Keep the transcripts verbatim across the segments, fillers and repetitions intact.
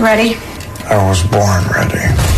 Ready? I was born ready.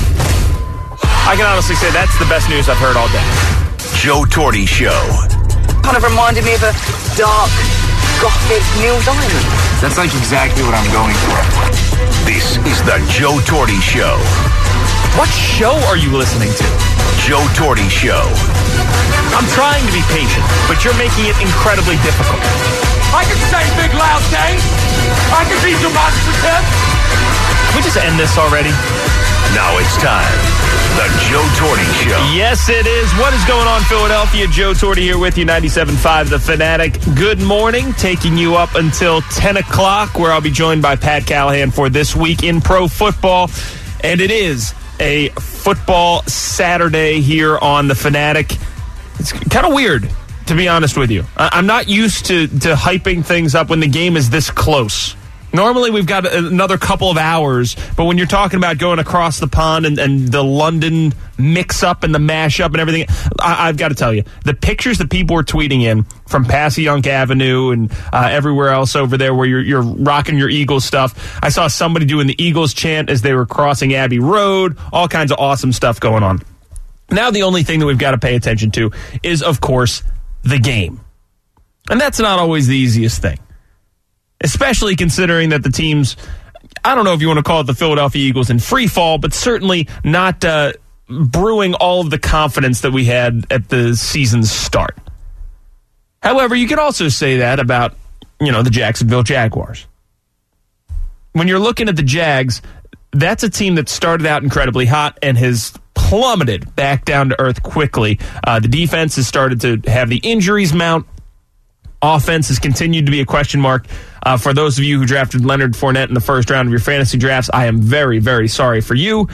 I can honestly say that's the best news I've heard all day. Joe Torre Show. Kind of reminded me of a dark, gothic news island. That's like exactly what I'm going for. This is the Joe Torre Show. What show are you listening to? Joe Torre Show. I'm trying to be patient, but you're making it incredibly difficult. I can say big loud things. I can be demonstrative. Can we just end this already? Now it's time. The Joe Torre Show. Yes, it is. What is going on, Philadelphia? Joe Torre here with you, ninety-seven point five The Fanatic. Good morning, taking you up until ten o'clock, where I'll be joined by Pat Callahan for This Week in Pro Football. And it is a football Saturday here on The Fanatic. It's kind of weird, to be honest with you. I'm not used to, to hyping things up when the game is this close. Normally, we've got another couple of hours, but when you're talking about going across the pond and, and the London mix-up and the mash-up and everything, I, I've got to tell you, the pictures that people were tweeting in from Passyunk Avenue and uh, everywhere else over there where you're, you're rocking your Eagles stuff, I saw somebody doing the Eagles chant as they were crossing Abbey Road, all kinds of awesome stuff going on. Now the only thing that we've got to pay attention to is, of course, the game. And that's not always the easiest thing. Especially considering that the teams, I don't know if you want to call it the Philadelphia Eagles in free fall, but certainly not uh, brewing all of the confidence that we had at the season's start. However, you can also say that about, you know, the Jacksonville Jaguars. When you're looking at the Jags, that's a team that started out incredibly hot and has plummeted back down to earth quickly. Uh, the defense has started to have the injuries mount. Offense has continued to be a question mark. Uh, for those of you who drafted Leonard Fournette in the first round of your fantasy drafts, I am very, very sorry for you.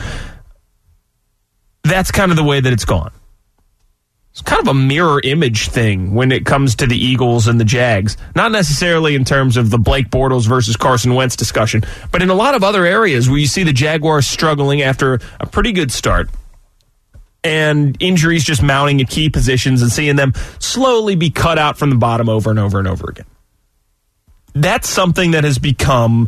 That's kind of the way that it's gone. It's kind of a mirror image thing when it comes to the Eagles and the Jags. Not necessarily in terms of the Blake Bortles versus Carson Wentz discussion, but in a lot of other areas where you see the Jaguars struggling after a pretty good start and injuries just mounting at key positions and seeing them slowly be cut out from the bottom over and over and over again. That's something that has become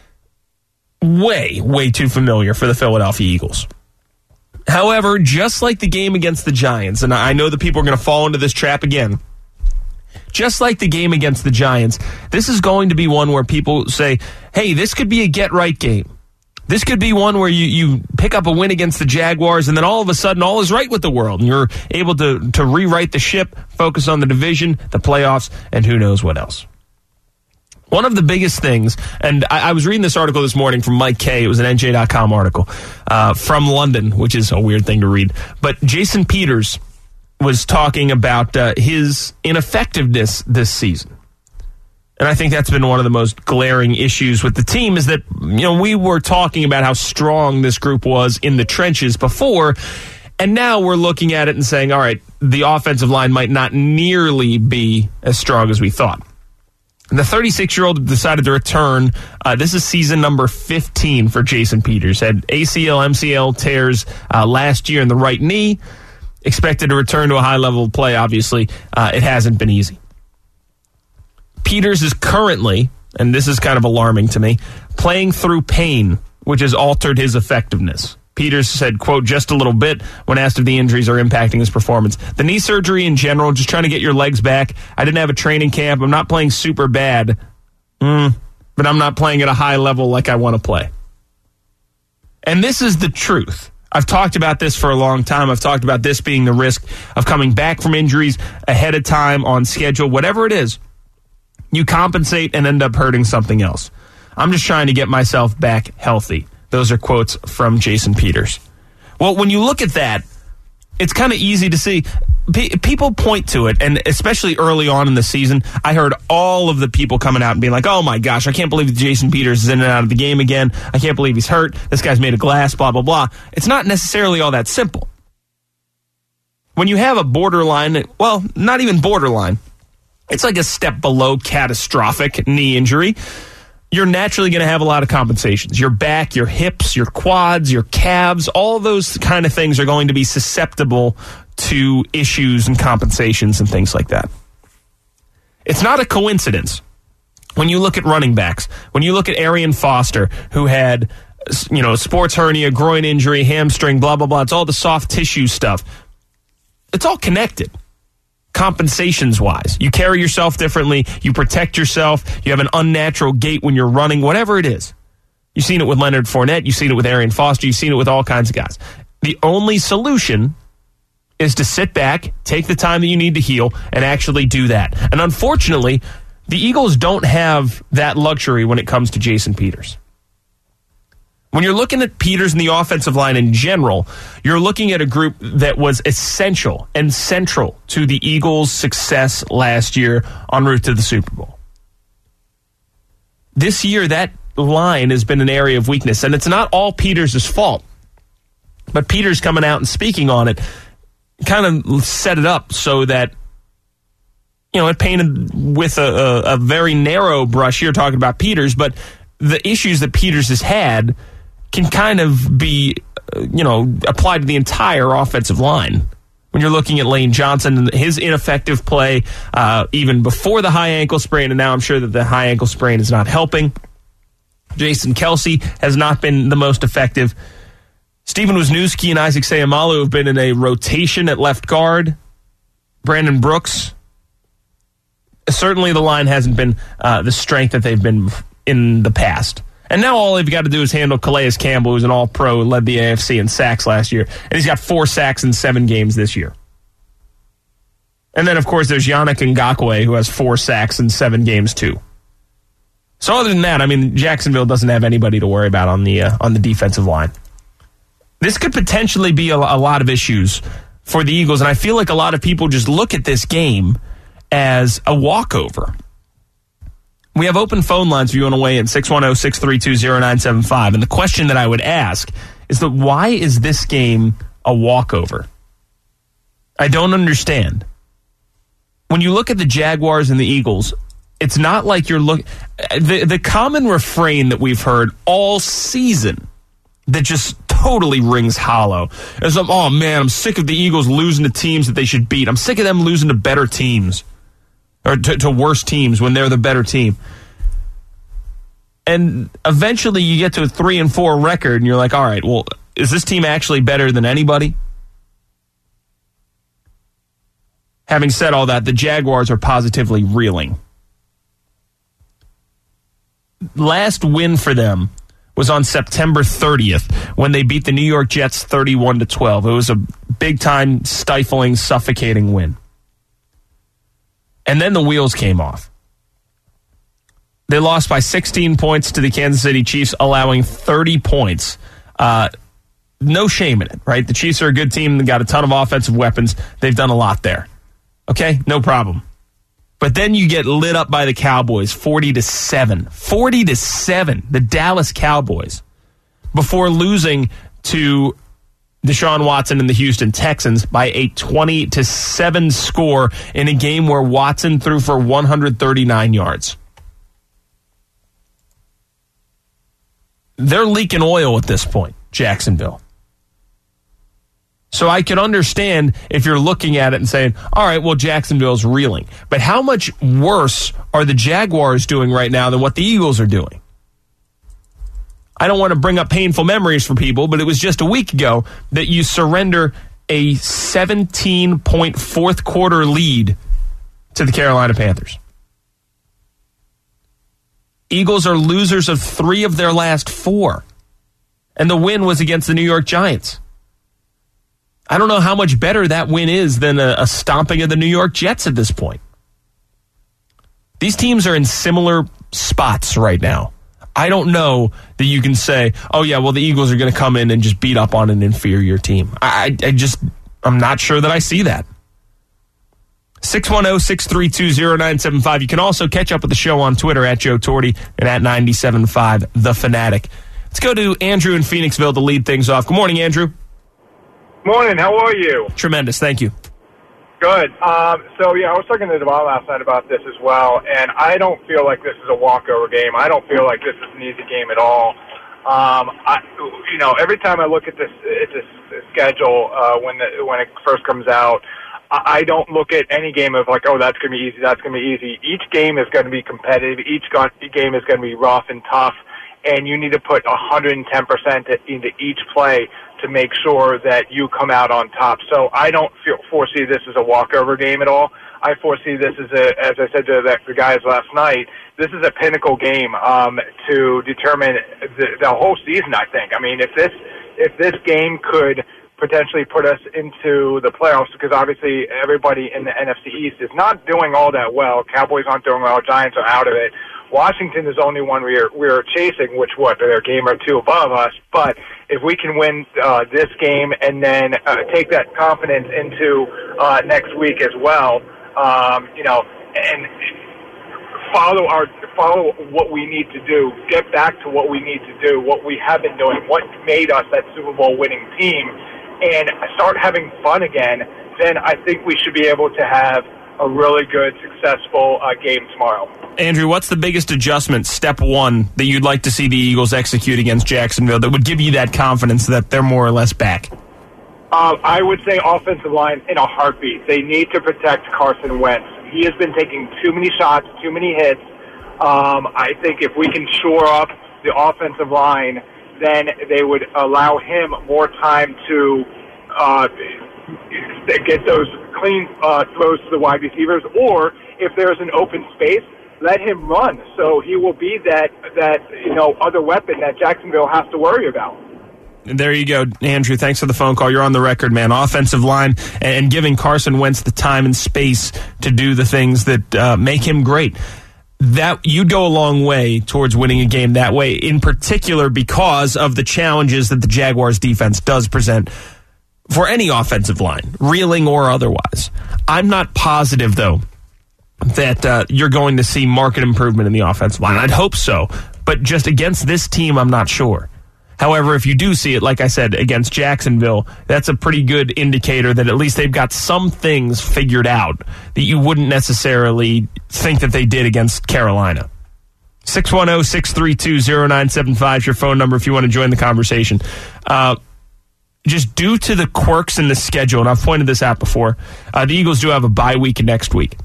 way, way too familiar for the Philadelphia Eagles. However, just like the game against the Giants, and I know that people are going to fall into this trap again, just like the game against the Giants, this is going to be one where people say, hey, this could be a get-right game. This could be one where you, you pick up a win against the Jaguars, and then all of a sudden, all is right with the world, and you're able to, to rewrite the ship, focus on the division, the playoffs, and who knows what else. One of the biggest things, and I, I was reading this article this morning from Mike Kay. It was an N J dot com article uh, from London, which is a weird thing to read. But Jason Peters was talking about uh, his ineffectiveness this season. And I think that's been one of the most glaring issues with the team is that, you know, we were talking about how strong this group was in the trenches before, and now we're looking at it and saying, all right, the offensive line might not nearly be as strong as we thought. The thirty-six-year-old decided to return. Uh, this is season number fifteen for Jason Peters. Had A C L, M C L tears uh, last year in the right knee. Expected to return to a high level of play, obviously. Uh, it hasn't been easy. Peters is currently, and this is kind of alarming to me, playing through pain, which has altered his effectiveness. Peters said, quote, just a little bit when asked if the injuries are impacting his performance. The knee surgery in general, just trying to get your legs back. I didn't have a training camp. I'm not playing super bad, mm, but I'm not playing at a high level like I want to play. And this is the truth. I've talked about this for a long time. I've talked about this being the risk of coming back from injuries ahead of time on schedule. Whatever it is, you compensate and end up hurting something else. I'm just trying to get myself back healthy. Those are quotes from Jason Peters. Well, when you look at that, it's kind of easy to see. P- people point to it, and especially early on in the season, I heard all of the people coming out and being like, oh my gosh, I can't believe that Jason Peters is in and out of the game again. I can't believe he's hurt. This guy's made of glass, blah, blah, blah. It's not necessarily all that simple. When you have a borderline, well, not even borderline, it's like a step below catastrophic knee injury, you're naturally going to have a lot of compensations. Your back, your hips, your quads, your calves, all those kind of things are going to be susceptible to issues and compensations and things like that. It's not a coincidence when you look at running backs, when you look at Arian Foster, who had you know, sports hernia, groin injury, hamstring, blah, blah, blah. It's all the soft tissue stuff. It's all connected, compensations-wise. You carry yourself differently. You protect yourself. You have an unnatural gait when you're running, whatever it is. You've seen it with Leonard Fournette. You've seen it with Arian Foster. You've seen it with all kinds of guys. The only solution is to sit back, take the time that you need to heal, and actually do that. And unfortunately, the Eagles don't have that luxury when it comes to Jason Peters. When you're looking at Peters and the offensive line in general, you're looking at a group that was essential and central to the Eagles' success last year en route to the Super Bowl. This year, that line has been an area of weakness, and it's not all Peters' fault. But Peters coming out and speaking on it kind of set it up so that, you know, it painted with a, a, a very narrow brush here talking about Peters, but the issues that Peters has had can kind of be, uh, you know, applied to the entire offensive line. When you're looking at Lane Johnson and his ineffective play, uh, even before the high ankle sprain, and now I'm sure that the high ankle sprain is not helping. Jason Kelce has not been the most effective. Stephen Wisniewski and Isaac Seumalo have been in a rotation at left guard. Brandon Brooks. Certainly the line hasn't been uh, the strength that they've been in the past. And now all they've got to do is handle Calais Campbell, who's an all-pro, led the A F C in sacks last year. And he's got four sacks in seven games this year. And then, of course, there's Yannick Ngakoue, who has four sacks in seven games, too. So other than that, I mean, Jacksonville doesn't have anybody to worry about on the uh, on the defensive line. This could potentially be a, a lot of issues for the Eagles, and I feel like a lot of people just look at this game as a walkover. We have open phone lines if you want to weigh in, six one zero, six three two, zero nine seven five. And the question that I would ask is that why is this game a walkover? I don't understand. When you look at the Jaguars and the Eagles, it's not like you're looking... The, the common refrain that we've heard all season that just totally rings hollow is, oh man, I'm sick of the Eagles losing to teams that they should beat. I'm sick of them losing to better teams. Or to, to worse teams when they're the better team. And eventually you get to a three and four record and you're like, all right, well, is this team actually better than anybody? Having said all that, the Jaguars are positively reeling. Last win for them was on September thirtieth when they beat the New York Jets thirty-one to twelve. It was a big-time, stifling, suffocating win. And then the wheels came off. They lost by sixteen points to the Kansas City Chiefs, allowing thirty points. Uh, no shame in it, right? The Chiefs are a good team. They've got a ton of offensive weapons. They've done a lot there. Okay, no problem. But then you get lit up by the Cowboys, forty to seven. forty to seven, the Dallas Cowboys, before losing to Deshaun Watson and the Houston Texans by a twenty to seven score in a game where Watson threw for one hundred thirty-nine yards. They're leaking oil at this point, Jacksonville. So I can understand if you're looking at it and saying, all right, well, Jacksonville's reeling. But how much worse are the Jaguars doing right now than what the Eagles are doing? I don't want to bring up painful memories for people, but it was just a week ago that you surrender a seventeen-point fourth quarter lead to the Carolina Panthers. Eagles are losers of three of their last four, and the win was against the New York Giants. I don't know how much better that win is than a, a stomping of the New York Jets at this point. These teams are in similar spots right now. I don't know that you can say, oh, yeah, well, the Eagles are going to come in and just beat up on an inferior team. I, I just, I'm not sure that I see that. six one zero, six three two, zero nine seven five. You can also catch up with the show on Twitter at Joe Torti and at nine seven five The Fanatic. Let's go to Andrew in Phoenixville to lead things off. Good morning, Andrew. Morning. How are you? Tremendous. Thank you. Good. Um, so, yeah, I was talking to Devon last night about this as well, and I don't feel like this is a walkover game. I don't feel like this is an easy game at all. Um, I, you know, every time I look at this, at this schedule uh, when the, when it first comes out, I, I don't look at any game of like, oh, that's going to be easy, that's going to be easy. Each game is going to be competitive. Each go- game is going to be rough and tough. and you need to put one hundred ten percent into each play to make sure that you come out on top. So I don't feel, foresee this as a walkover game at all. I foresee this as a, as I said to the, the guys last night, this is a pinnacle game um, to determine the, the whole season, I think. I mean, if this if this game could potentially put us into the playoffs, because obviously everybody in the N F C East is not doing all that well. Cowboys aren't doing well. Giants are out of it. Washington is the only one we're we're chasing, which what they're a game or two above us. But if we can win uh, this game and then uh, take that confidence into uh, next week as well, um, you know, and follow our follow what we need to do, get back to what we need to do, what we have been doing, what made us that Super Bowl winning team, and start having fun again, then I think we should be able to have a really good, successful uh, game tomorrow. Andrew, what's the biggest adjustment, step one, that you'd like to see the Eagles execute against Jacksonville that would give you that confidence that they're more or less back? Uh, I would say offensive line in a heartbeat. They need to protect Carson Wentz. He has been taking too many shots, too many hits. Um, I think if we can shore up the offensive line, then they would allow him more time to uh, get those clean uh, throws to the wide receivers, or if there's an open space, let him run. So he will be that that you know other weapon that Jacksonville has to worry about. There you go, Andrew. Thanks for the phone call. You're on the record, man. Offensive line and giving Carson Wentz the time and space to do the things that uh, make him great. That you'd go a long way towards winning a game that way, in particular because of the challenges that the Jaguars defense does present for any offensive line, reeling or otherwise. I'm not positive, though, that uh, you're going to see market improvement in the offensive line. I'd hope so, but just against this team, I'm not sure. However, if you do see it, like I said, against Jacksonville, that's a pretty good indicator that at least they've got some things figured out that you wouldn't necessarily think that they did against Carolina. six one zero, six three two, zero nine seven five is your phone number if you want to join the conversation. Uh, just due to the quirks in the schedule, and I've pointed this out before, uh, the Eagles do have a bye week next week.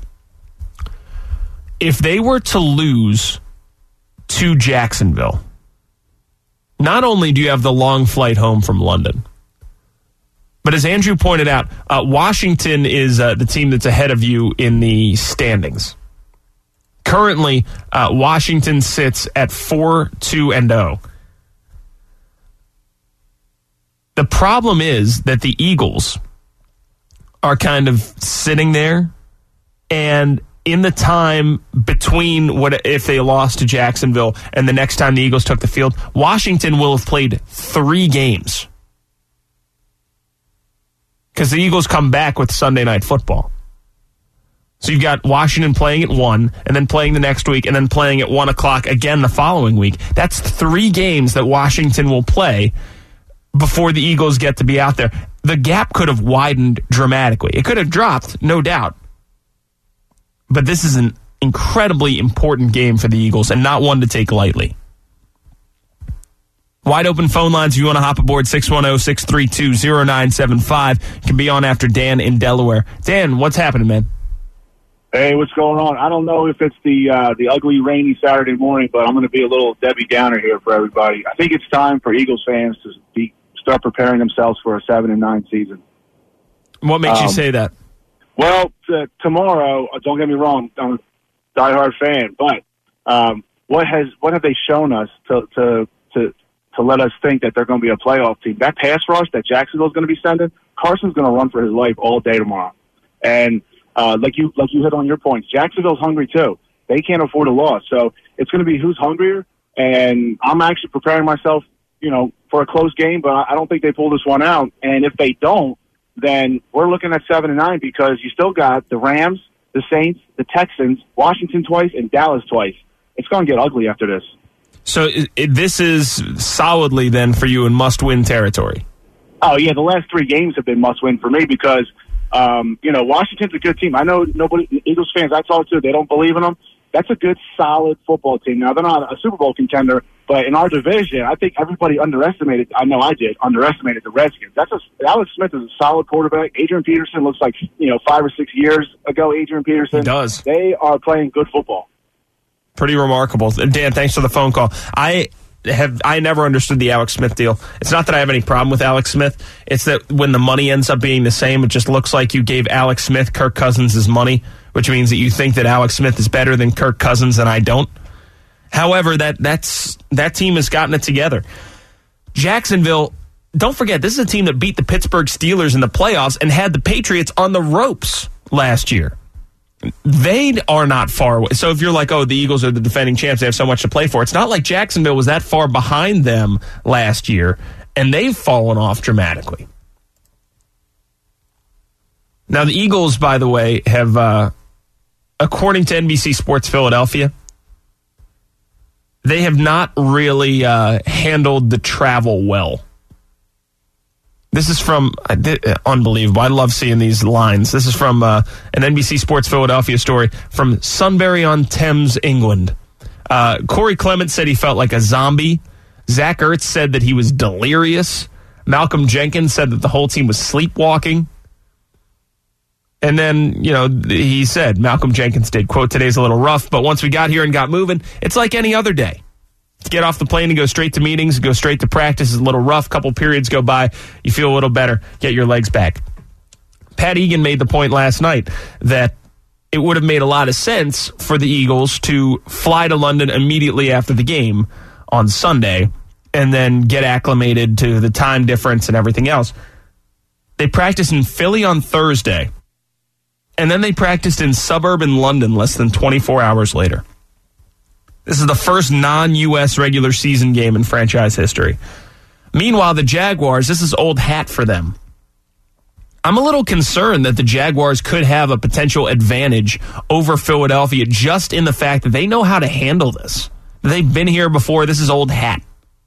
If they were to lose to Jacksonville, not only do you have the long flight home from London, but as Andrew pointed out, uh, Washington is uh, the team that's ahead of you in the standings. Currently, uh, Washington sits at four two and oh. The problem is that the Eagles are kind of sitting there, and in the time between what if they lost to Jacksonville and the next time the Eagles took the field, Washington will have played three games. Because the Eagles come back with Sunday Night Football. So you've got Washington playing at one, and then playing the next week, and then playing at one o'clock again the following week. That's three games that Washington will play before the Eagles get to be out there. The gap could have widened dramatically. It could have dropped, no doubt. But this is an incredibly important game for the Eagles and not one to take lightly. Wide open phone lines if you want to hop aboard, six one zero, six three two, zero nine seven five. You can be on after Dan in Delaware. Dan, what's happening, man? Hey, what's going on? I don't know if it's the uh, the ugly, rainy Saturday morning, but I'm going to be a little Debbie Downer here for everybody. I think it's time for Eagles fans to be, start preparing themselves for a seven and nine season. What makes um, you say that? Well, t- tomorrow, don't get me wrong, I'm a diehard fan, but um, what has what have they shown us to to to to let us think that they're going to be a playoff team? That pass rush that Jacksonville's going to be sending, Carson's going to run for his life all day tomorrow. And uh, like you like you hit on your points, Jacksonville's hungry too. They can't afford a loss, so it's going to be who's hungrier. And I'm actually preparing myself, you know, for a close game, but I don't think they pull this one out. And if they don't, then we're looking at seven and nine because you still got the Rams, the Saints, the Texans, Washington twice, and Dallas twice. It's going to get ugly after this. So it, it, this is solidly then for you in must-win territory. Oh yeah, the last three games have been must-win for me because um, you know Washington's a good team. I know nobody Eagles fans I talk to, they don't believe in them. That's a good, solid football team. Now they're not a Super Bowl contender. But in our division, I think everybody underestimated, I know I did, underestimated the Redskins. That's a, Alex Smith is a solid quarterback. Adrian Peterson looks like, you know, five or six years ago, Adrian Peterson. He does. They are playing good football. Pretty remarkable. Dan, thanks for the phone call. I have I never understood the Alex Smith deal. It's not that I have any problem with Alex Smith. It's that when the money ends up being the same, it just looks like you gave Alex Smith Kirk Cousins' money, which means that you think that Alex Smith is better than Kirk Cousins, and I don't. However, that that's that team has gotten it together. Jacksonville, don't forget, this is a team that beat the Pittsburgh Steelers in the playoffs and had the Patriots on the ropes last year. They are not far away. So if you're like, oh, the Eagles are the defending champs, they have so much to play for. It's not like Jacksonville was that far behind them last year, and they've fallen off dramatically. Now, the Eagles, by the way, have, uh, according to N B C Sports Philadelphia, they have not really uh, handled the travel well. This is from, uh, unbelievable. I love seeing these lines. This is from uh, an N B C Sports Philadelphia story from Sunbury-on-Thames, England. Uh, Corey Clement said he felt like a zombie. Zach Ertz said that he was delirious. Malcolm Jenkins said that the whole team was sleepwalking. And then, you know, he said, Malcolm Jenkins did, quote, today's a little rough, but once we got here and got moving, it's like any other day. Get off the plane and go straight to meetings, go straight to practice. It's a little rough. Couple periods go by. You feel a little better. Get your legs back. Pat Egan made the point last night that it would have made a lot of sense for the Eagles to fly to London immediately after the game on Sunday and then get acclimated to the time difference and everything else. They practiced in Philly on Thursday, and then they practiced in suburban London less than twenty-four hours later. This is the first non-U S regular season game in franchise history. Meanwhile, the Jaguars, this is old hat for them. I'm a little concerned that the Jaguars could have a potential advantage over Philadelphia just in the fact that they know how to handle this. They've been here before. This is old hat.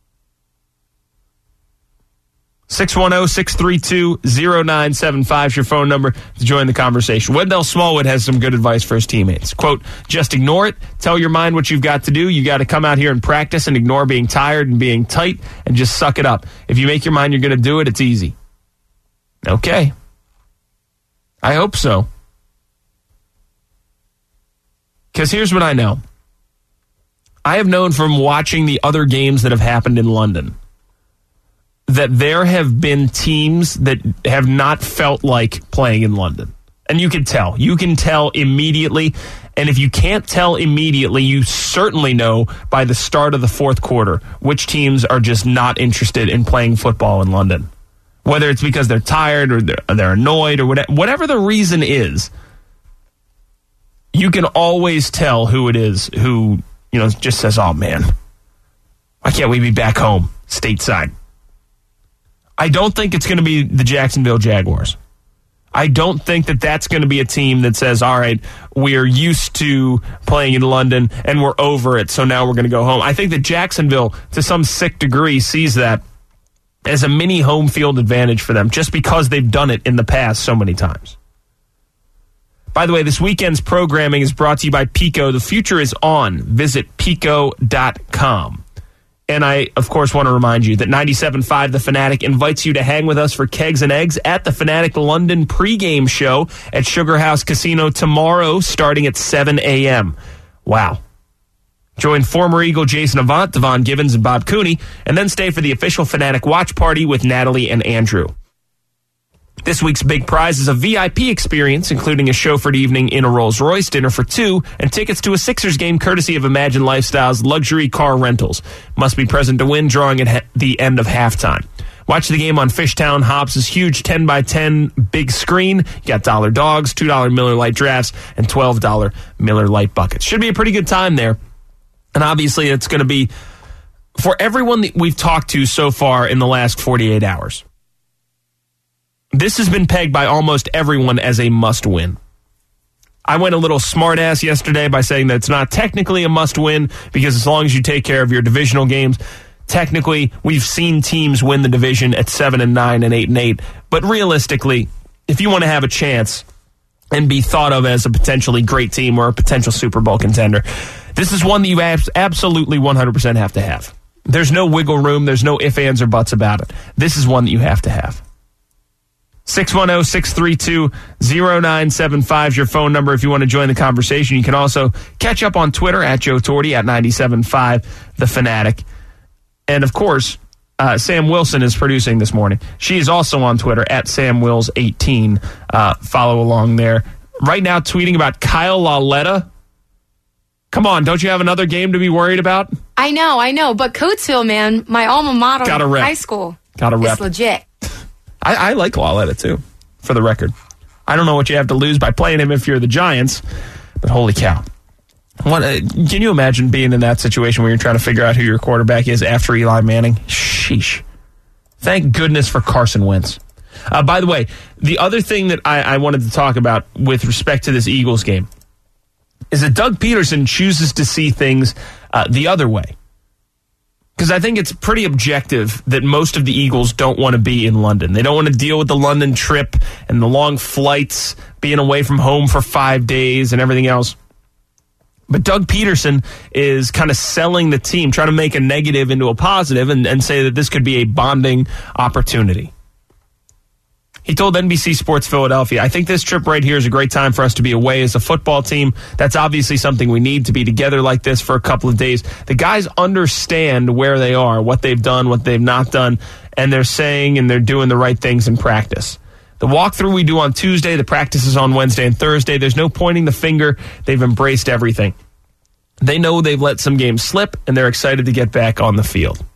six one zero, six three two, zero nine seven five is your phone number to join the conversation. Wendell Smallwood has some good advice for his teammates. Quote, just ignore it. Tell your mind what you've got to do. You got to come out here and practice and ignore being tired and being tight and just suck it up. If you make your mind you're going to do it, it's easy. Okay. I hope so. Because here's what I know. I have known from watching the other games that have happened in London that there have been teams that have not felt like playing in London. And you can tell. You can tell immediately. And if you can't tell immediately, you certainly know by the start of the fourth quarter which teams are just not interested in playing football in London. Whether it's because they're tired or they're, they're annoyed or whatever, whatever the reason is, you can always tell who it is who, you know, just says, oh, man, why can't we be back home stateside? I don't think it's going to be the Jacksonville Jaguars. I don't think that that's going to be a team that says, all right, we're used to playing in London and we're over it, so now we're going to go home. I think that Jacksonville, to some sick degree, sees that as a mini home field advantage for them just because they've done it in the past so many times. By the way, this weekend's programming is brought to you by Pico. The future is on. Visit pico dot com. And I, of course, want to remind you that ninety-seven point five The Fanatic invites you to hang with us for Kegs and Eggs at the Fanatic London pregame show at Sugar House Casino tomorrow starting at seven a.m. Wow. Join former Eagle Jason Avant, Devon Givens, and Bob Cooney, and then stay for the official Fanatic watch party with Natalie and Andrew. This week's big prize is a V I P experience, including a chauffeured evening in a Rolls-Royce, dinner for two, and tickets to a Sixers game courtesy of Imagine Lifestyle's luxury car rentals. Must be present to win, drawing at ha- the end of halftime. Watch the game on Fishtown Hops' huge ten by ten big screen. You got dollar dogs, two dollar Miller Lite drafts, and twelve dollar Miller Lite buckets. Should be a pretty good time there. And obviously it's going to be for everyone that we've talked to so far in the last forty-eight hours. This has been pegged by almost everyone as a must-win. I went a little smart-ass yesterday by saying that it's not technically a must-win because as long as you take care of your divisional games, technically we've seen teams win the division at seven and nine and eight and eight. But realistically, if you want to have a chance and be thought of as a potentially great team or a potential Super Bowl contender, this is one that you absolutely one hundred percent have to have. There's no wiggle room. There's no ifs, ands, or buts about it. This is one that you have to have. six one zero, six three two, zero nine seven five is your phone number if you want to join the conversation. You can also catch up on Twitter at Joe Torti, at ninety-seven point five The Fanatic. And, of course, uh, Sam Wilson is producing this morning. She is also on Twitter, at Sam Wills eighteen. Uh, follow along there. Right now, tweeting about Kyle Lauletta. Come on, don't you have another game to be worried about? I know, I know. But Coatesville, man, my alma mater Gotta rep. high school. Gotta rep. It's legit. I, I like Lauletta, too, for the record. I don't know what you have to lose by playing him if you're the Giants, but holy cow. What, uh, can you imagine being in that situation where you're trying to figure out who your quarterback is after Eli Manning? Sheesh. Thank goodness for Carson Wentz. Uh, by the way, the other thing that I, I wanted to talk about with respect to this Eagles game is that Doug Peterson chooses to see things uh, the other way. Because I think it's pretty objective that most of the Eagles don't want to be in London. They don't want to deal with the London trip and the long flights, being away from home for five days and everything else. But Doug Peterson is kind of selling the team, trying to make a negative into a positive and, and say that this could be a bonding opportunity. He told N B C Sports Philadelphia, I think this trip right here is a great time for us to be away as a football team. That's obviously something we need, to be together like this for a couple of days. The guys understand where they are, what they've done, what they've not done, and they're saying and they're doing the right things in practice. The walkthrough we do on Tuesday, the practice is on Wednesday and Thursday. There's no pointing the finger. They've embraced everything. They know they've let some games slip, and they're excited to get back on the field.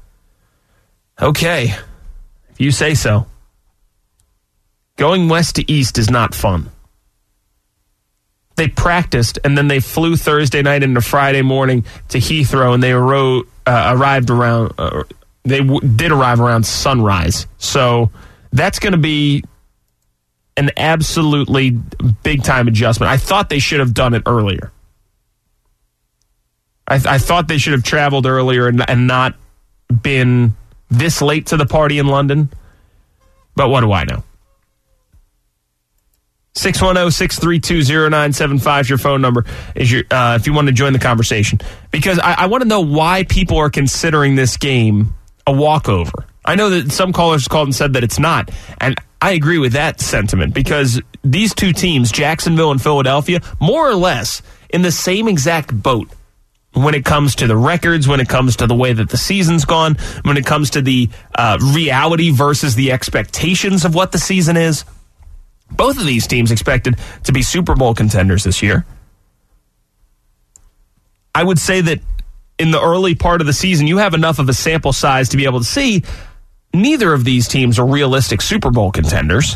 Okay, if you say so. Going west to east is not fun. They practiced, and then they flew Thursday night into Friday morning to Heathrow, and they arro- uh, arrived around. Uh, they w- did arrive around sunrise. So that's going to be an absolutely big time adjustment. I thought they should have done it earlier. I, th- I thought they should have traveled earlier and, and not been this late to the party in London. But what do I know? six one zero, six three two, zero nine seven five is your phone number is your, uh, if you want to join the conversation. Because I, I want to know why people are considering this game a walkover. I know that some callers called and said that it's not. And I agree with that sentiment because these two teams, Jacksonville and Philadelphia, more or less in the same exact boat when it comes to the records, when it comes to the way that the season's gone, when it comes to the uh, reality versus the expectations of what the season is. Both of these teams expected to be Super Bowl contenders this year. I would say that in the early part of the season, you have enough of a sample size to be able to see neither of these teams are realistic Super Bowl contenders.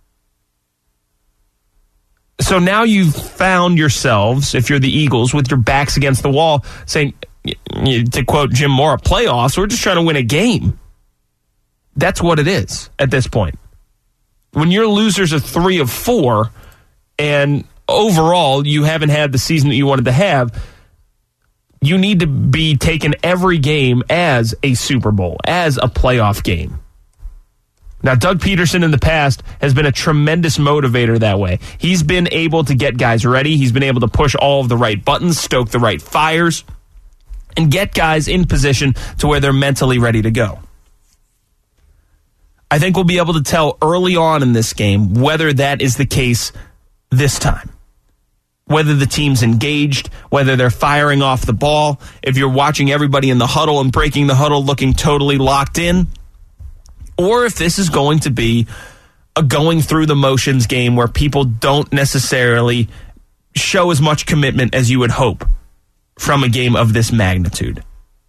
So now you've found yourselves, if you're the Eagles, with your backs against the wall, saying, to quote Jim Mora, playoffs, we're just trying to win a game. That's what it is at this point. When your losers are three of four, and overall you haven't had the season that you wanted to have, you need to be taking every game as a Super Bowl, as a playoff game. Now, Doug Peterson in the past has been a tremendous motivator that way. He's been able to get guys ready. He's been able to push all of the right buttons, stoke the right fires, and get guys in position to where they're mentally ready to go. I think we'll be able to tell early on in this game whether that is the case this time. Whether the team's engaged, whether they're firing off the ball, if you're watching everybody in the huddle and breaking the huddle looking totally locked in, or if this is going to be a going through the motions game where people don't necessarily show as much commitment as you would hope from a game of this magnitude.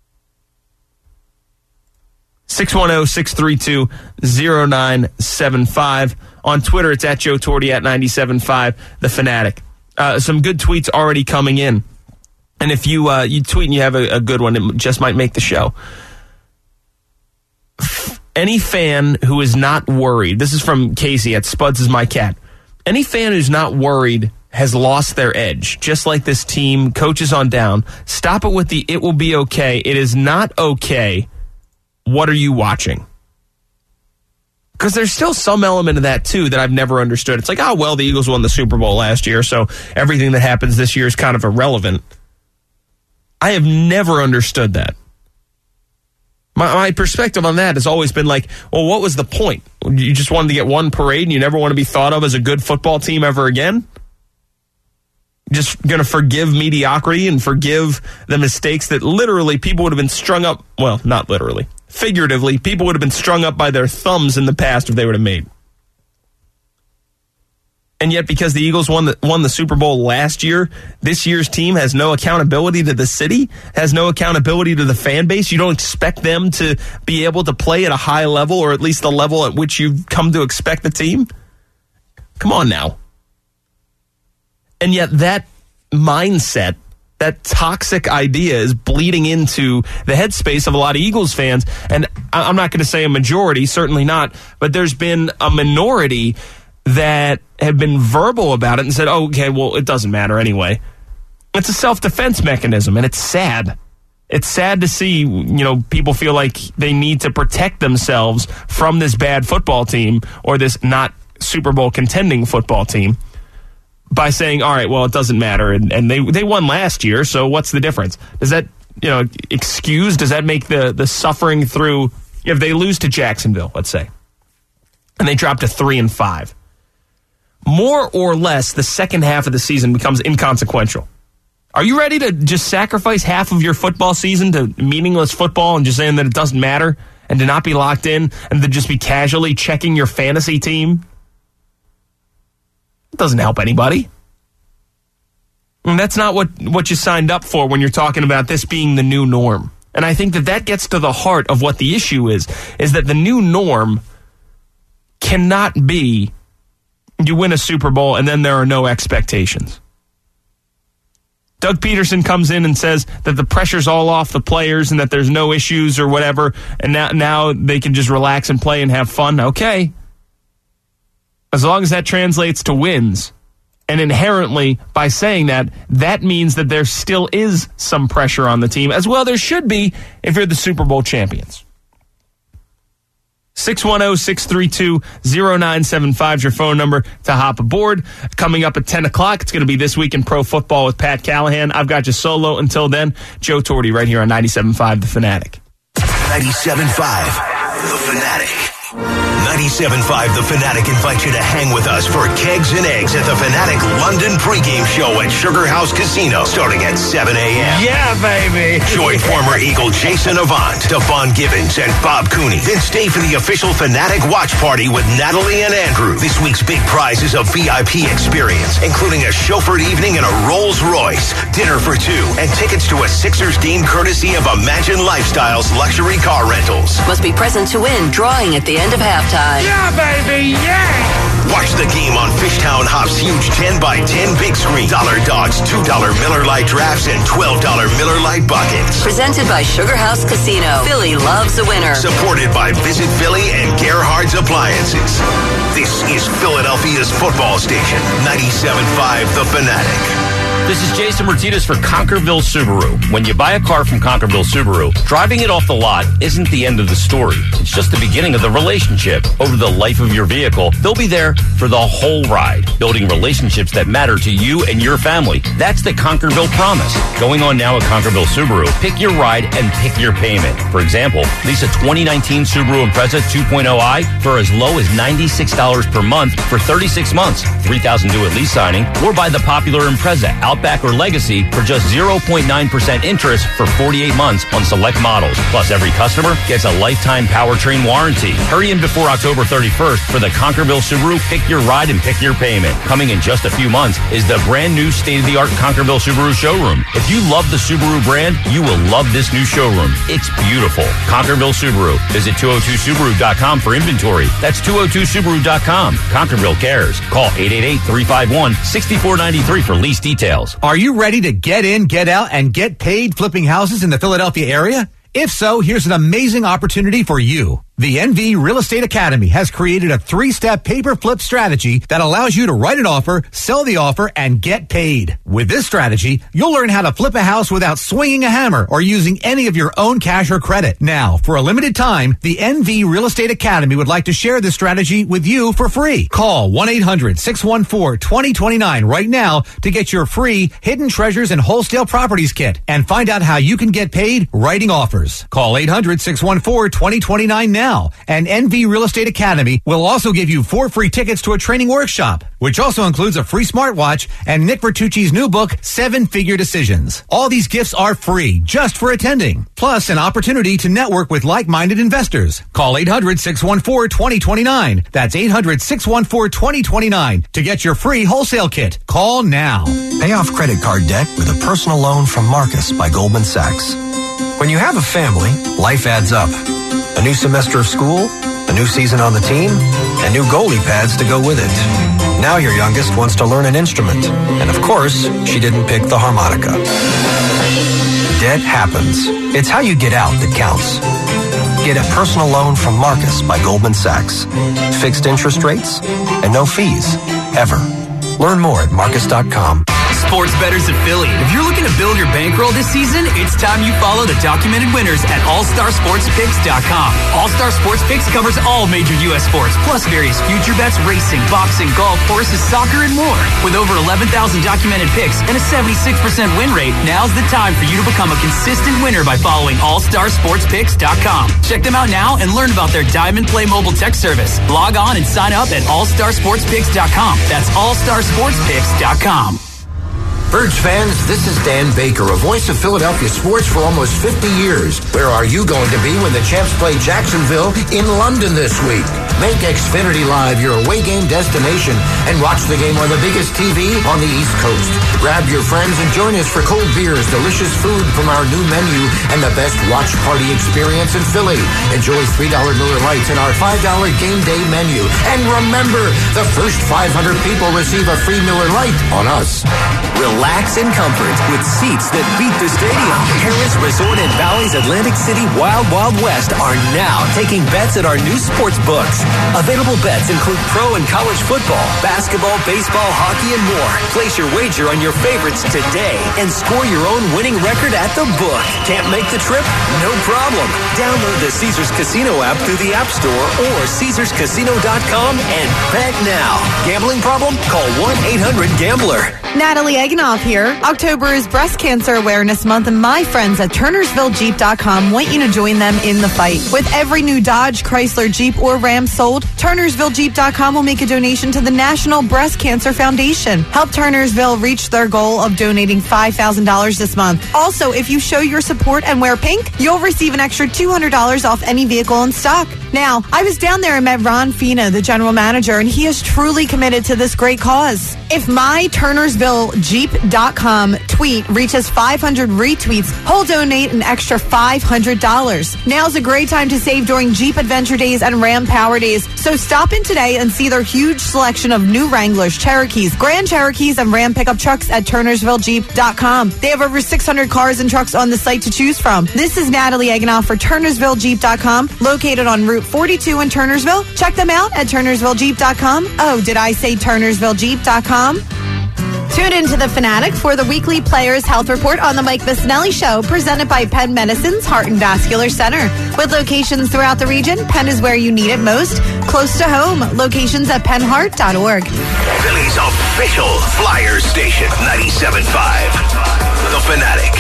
six one zero, six three two, zero nine seven five. On Twitter, it's at Joe Torti at ninety-seven point five, The Fanatic. Uh, some good tweets already coming in. And if you uh, you tweet and you have a, a good one, it just might make the show. Any fan who is not worried, this is from Casey at Spuds is My Cat. Any fan who's not worried has lost their edge. Just like this team, coaches on down. Stop it with the it will be okay. It is not okay. What are you watching? Because there's still some element of that, too, that I've never understood. It's like, oh, well, the Eagles won the Super Bowl last year, so everything that happens this year is kind of irrelevant. I have never understood that. My, my perspective on that has always been like, well, what was the point? You just wanted to get one parade and you never want to be thought of as a good football team ever again? just going to forgive mediocrity and forgive the mistakes that literally people would have been strung up, well, not literally, figuratively, people would have been strung up by their thumbs in the past if they would have made. And yet, because the Eagles won the, won the Super Bowl last year, this year's team has no accountability to the city, has no accountability to the fan base. You don't expect them to be able to play at a high level, or at least the level at which you've come to expect the team. Come on now. And yet that mindset, that toxic idea is bleeding into the headspace of a lot of Eagles fans. And I'm not going to say a majority, certainly not, but there's been a minority that have been verbal about it and said, oh, okay, well, it doesn't matter anyway. It's a self-defense mechanism, and it's sad. It's sad to see, you know, people feel like they need to protect themselves from this bad football team or this not Super Bowl contending football team by saying, all right, well, it doesn't matter, and, and they they won last year, so what's the difference? Does that, you know, excuse, does that make the, the suffering through, if they lose to Jacksonville, let's say, and they drop to three and five, more or less, the second half of the season becomes inconsequential. Are you ready to just sacrifice half of your football season to meaningless football and just saying that it doesn't matter and to not be locked in and to just be casually checking your fantasy team? It doesn't help anybody. And that's not what, what you signed up for when you're talking about this being the new norm. And I think that that gets to the heart of what the issue is, is that the new norm cannot be you win a Super Bowl, and then there are no expectations. Doug Peterson comes in and says that the pressure's all off the players and that there's no issues or whatever, and now, now they can just relax and play and have fun. Okay. As long as that translates to wins. And inherently, by saying that, that means that there still is some pressure on the team, as well there should be if you're the Super Bowl champions. six one zero, six three two, zero nine seven five is your phone number to hop aboard. Coming up at ten o'clock, it's going to be This Week in Pro Football with Pat Callahan. I've got you solo until then. Joe Torti right here on ninety-seven point five The Fanatic. ninety-seven point five The Fanatic. ninety-seven point five The Fanatic invites you to hang with us for Kegs and Eggs at the Fanatic London pregame show at Sugar House Casino starting at seven a.m. Yeah, baby. Join former Eagle Jason Avant, Devon Gibbons, and Bob Cooney. Then stay for the official Fanatic watch party with Natalie and Andrew. This week's big prize is a V I P experience, including a chauffeured evening and a Rolls Royce, dinner for two, and tickets to a Sixers game courtesy of Imagine Lifestyles luxury car rentals. Must be present to win, drawing at the end of halftime. Yeah, baby, yeah! Watch the game on Fishtown Hop's huge ten by ten big screen. Dollar Dogs, two dollar Miller Lite drafts, and twelve dollar Miller Lite buckets. Presented by Sugar House Casino. Philly loves a winner. Supported by Visit Philly and Gerhard's Appliances. This is Philadelphia's football station, ninety-seven point five The Fanatic. This is Jason Martinez for Conquerville Subaru. When you buy a car from Conquerville Subaru, driving it off the lot isn't the end of the story. It's just the beginning of the relationship. Over the life of your vehicle, they'll be there for the whole ride, building relationships that matter to you and your family. That's the Conquerville promise. Going on now at Conquerville Subaru, pick your ride and pick your payment. For example, lease a twenty nineteen Subaru Impreza two point oh i for as low as ninety-six dollars per month for thirty-six months, three thousand dollars due at lease signing, or buy the popular Impreza Outback or Legacy for just zero point nine percent interest for forty-eight months on select models. Plus, every customer gets a lifetime powertrain warranty. Hurry in before October thirty-first for the Conquerville Subaru Pick Your Ride and Pick Your Payment. Coming in just a few months is the brand new state-of-the-art Conquerville Subaru showroom. If you love the Subaru brand, you will love this new showroom. It's beautiful. Conquerville Subaru. Visit two oh two Subaru dot com for inventory. That's two oh two Subaru dot com. Conquerville cares. Call eight eight eight, three five one, six four nine three for lease details. Are you ready to get in, get out, and get paid flipping houses in the Philadelphia area? If so, here's an amazing opportunity for you. The N V Real Estate Academy has created a three-step paper flip strategy that allows you to write an offer, sell the offer, and get paid. With this strategy, you'll learn how to flip a house without swinging a hammer or using any of your own cash or credit. Now, for a limited time, the N V Real Estate Academy would like to share this strategy with you for free. Call one eight hundred, six one four, two oh two nine right now to get your free Hidden Treasures and Wholesale Properties Kit and find out how you can get paid writing offers. Call eight hundred, six one four, two oh two nine now now. And N V Real Estate Academy will also give you four free tickets to a training workshop, which also includes a free smartwatch and Nick Vertucci's new book, Seven Figure Decisions. All these gifts are free just for attending, plus an opportunity to network with like-minded investors. Call eight hundred, six one four, two zero two nine. That's eight hundred, six one four, two zero two nine to get your free wholesale kit. Call now. Pay off credit card debt with a personal loan from Marcus by Goldman Sachs. When you have a family, life adds up. A new semester of school, a new season on the team, and new goalie pads to go with it. Now your youngest wants to learn an instrument. And of course, she didn't pick the harmonica. Debt happens. It's how you get out that counts. Get a personal loan from Marcus by Goldman Sachs. Fixed interest rates and no fees, ever. Learn more at marcus dot com. Sports bettors of Philly. If you're looking to build your bankroll this season, it's time you follow the documented winners at all star sports picks dot com. All-Star Sports Picks covers all major U S sports, plus various future bets, racing, boxing, golf, horses, soccer, and more. With over eleven thousand documented picks and a seventy-six percent win rate, now's the time for you to become a consistent winner by following all star sports picks dot com. Check them out now and learn about their Diamond Play mobile tech service. Log on and sign up at all star sports picks dot com. That's all star sports picks dot com. Birds fans, this is Dan Baker, a voice of Philadelphia sports for almost fifty years. Where are you going to be when the Champs play Jacksonville in London this week? Make Xfinity Live your away game destination and watch the game on the biggest T V on the East Coast. Grab your friends and join us for cold beers, delicious food from our new menu, and the best watch party experience in Philly. Enjoy three dollar Miller Lights and our five dollar game day menu. And remember, the first five hundred people receive a free Miller Lite on us. Relax in comfort with seats that beat the stadium. Harris Resort and Bally's Atlantic City Wild Wild West are now taking bets at our new sports books. Available bets include pro and college football, basketball, baseball, hockey, and more. Place your wager on your favorites today and score your own winning record at the book. Can't make the trip? No problem. Download the Caesars Casino app through the App Store or Caesars Casino dot com and bet now. Gambling problem? Call one eight hundred gambler. Natalie Eganoff here. October is Breast Cancer Awareness Month, and my friends at Turnersville Jeep dot com want you to join them in the fight. With every new Dodge, Chrysler, Jeep, or Ram sold, Turnersville Jeep dot com will make a donation to the National Breast Cancer Foundation. Help Turnersville reach their goal of donating five thousand dollars this month. Also, if you show your support and wear pink, you'll receive an extra two hundred dollars off any vehicle in stock. Now, I was down there and met Ron Fina, the general manager, and he is truly committed to this great cause. If my Turnersville Jeep dot com tweet reaches five hundred retweets, he'll donate an extra five hundred dollars. Now's a great time to save during Jeep Adventure Days and Ram Power Days. So stop in today and see their huge selection of new Wranglers, Cherokees, Grand Cherokees, and Ram pickup trucks at Turnersville Jeep dot com. They have over six hundred cars and trucks on the site to choose from. This is Natalie Eganoff for Turnersville Jeep dot com, located on Route forty-two in Turnersville. Check them out at Turnersville Jeep dot com. Oh, did I say Turnersville Jeep dot com? Tune into The Fanatic for the weekly Players Health Report on the Mike Missinelli Show, presented by Penn Medicine's Heart and Vascular Center. With locations throughout the region, Penn is where you need it most. Close to home, locations at penn heart dot org. Philly's official Flyer station, ninety-seven point five. The Fanatic.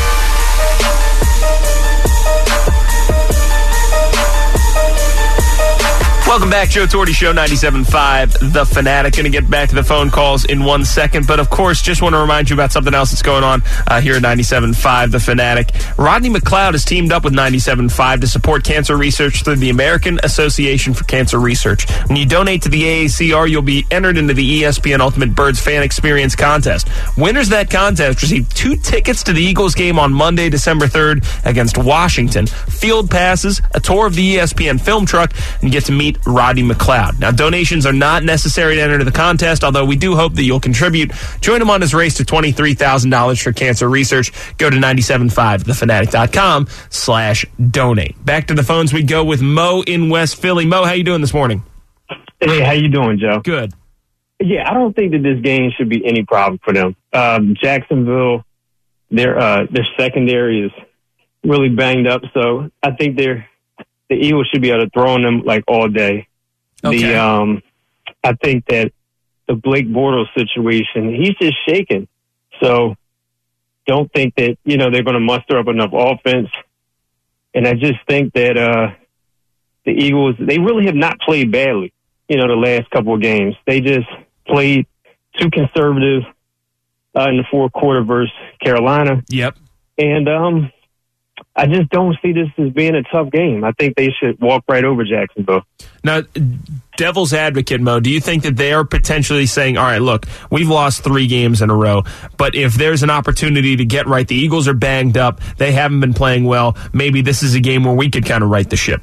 Welcome back, Joe Torti Show, ninety-seven point five, The Fanatic. Going to get back to the phone calls in one second, but of course, just want to remind you about something else that's going on uh, here at ninety-seven point five, The Fanatic. Rodney McLeod has teamed up with ninety-seven point five to support cancer research through the American Association for Cancer Research. When you donate to the A A C R, you'll be entered into the E S P N Ultimate Birds Fan Experience contest. Winners of that contest receive two tickets to the Eagles game on Monday, December third against Washington, field passes, a tour of the E S P N film truck, and you get to meet Rodney McLeod. Now, donations are not necessary to enter the contest, although we do hope that you'll contribute. Join him on his race to twenty-three thousand dollars for cancer research. Go to ninety-seven point five the fanatic dot com slash donate. Back to the phones we go with Mo in West Philly. Mo, how you doing this morning? Hey, how you doing, Joe? Good. Yeah, I don't think that this game should be any problem for them. Um, Jacksonville, their uh, their secondary is really banged up, so I think they're the Eagles should be able to throw on them like all day. Okay. The um, I think that the Blake Bortles situation, he's just shaking. So don't think that, you know, they're going to muster up enough offense. And I just think that uh, the Eagles, they really have not played badly, you know, the last couple of games. They just played too conservative uh, in the fourth quarter versus Carolina. Yep. And um, I just don't see this as being a tough game. I think they should walk right over Jacksonville. Now, devil's advocate, Mo, do you think that they are potentially saying, all right, look, we've lost three games in a row, but if there's an opportunity to get right, the Eagles are banged up, they haven't been playing well, maybe this is a game where we could kind of right the ship?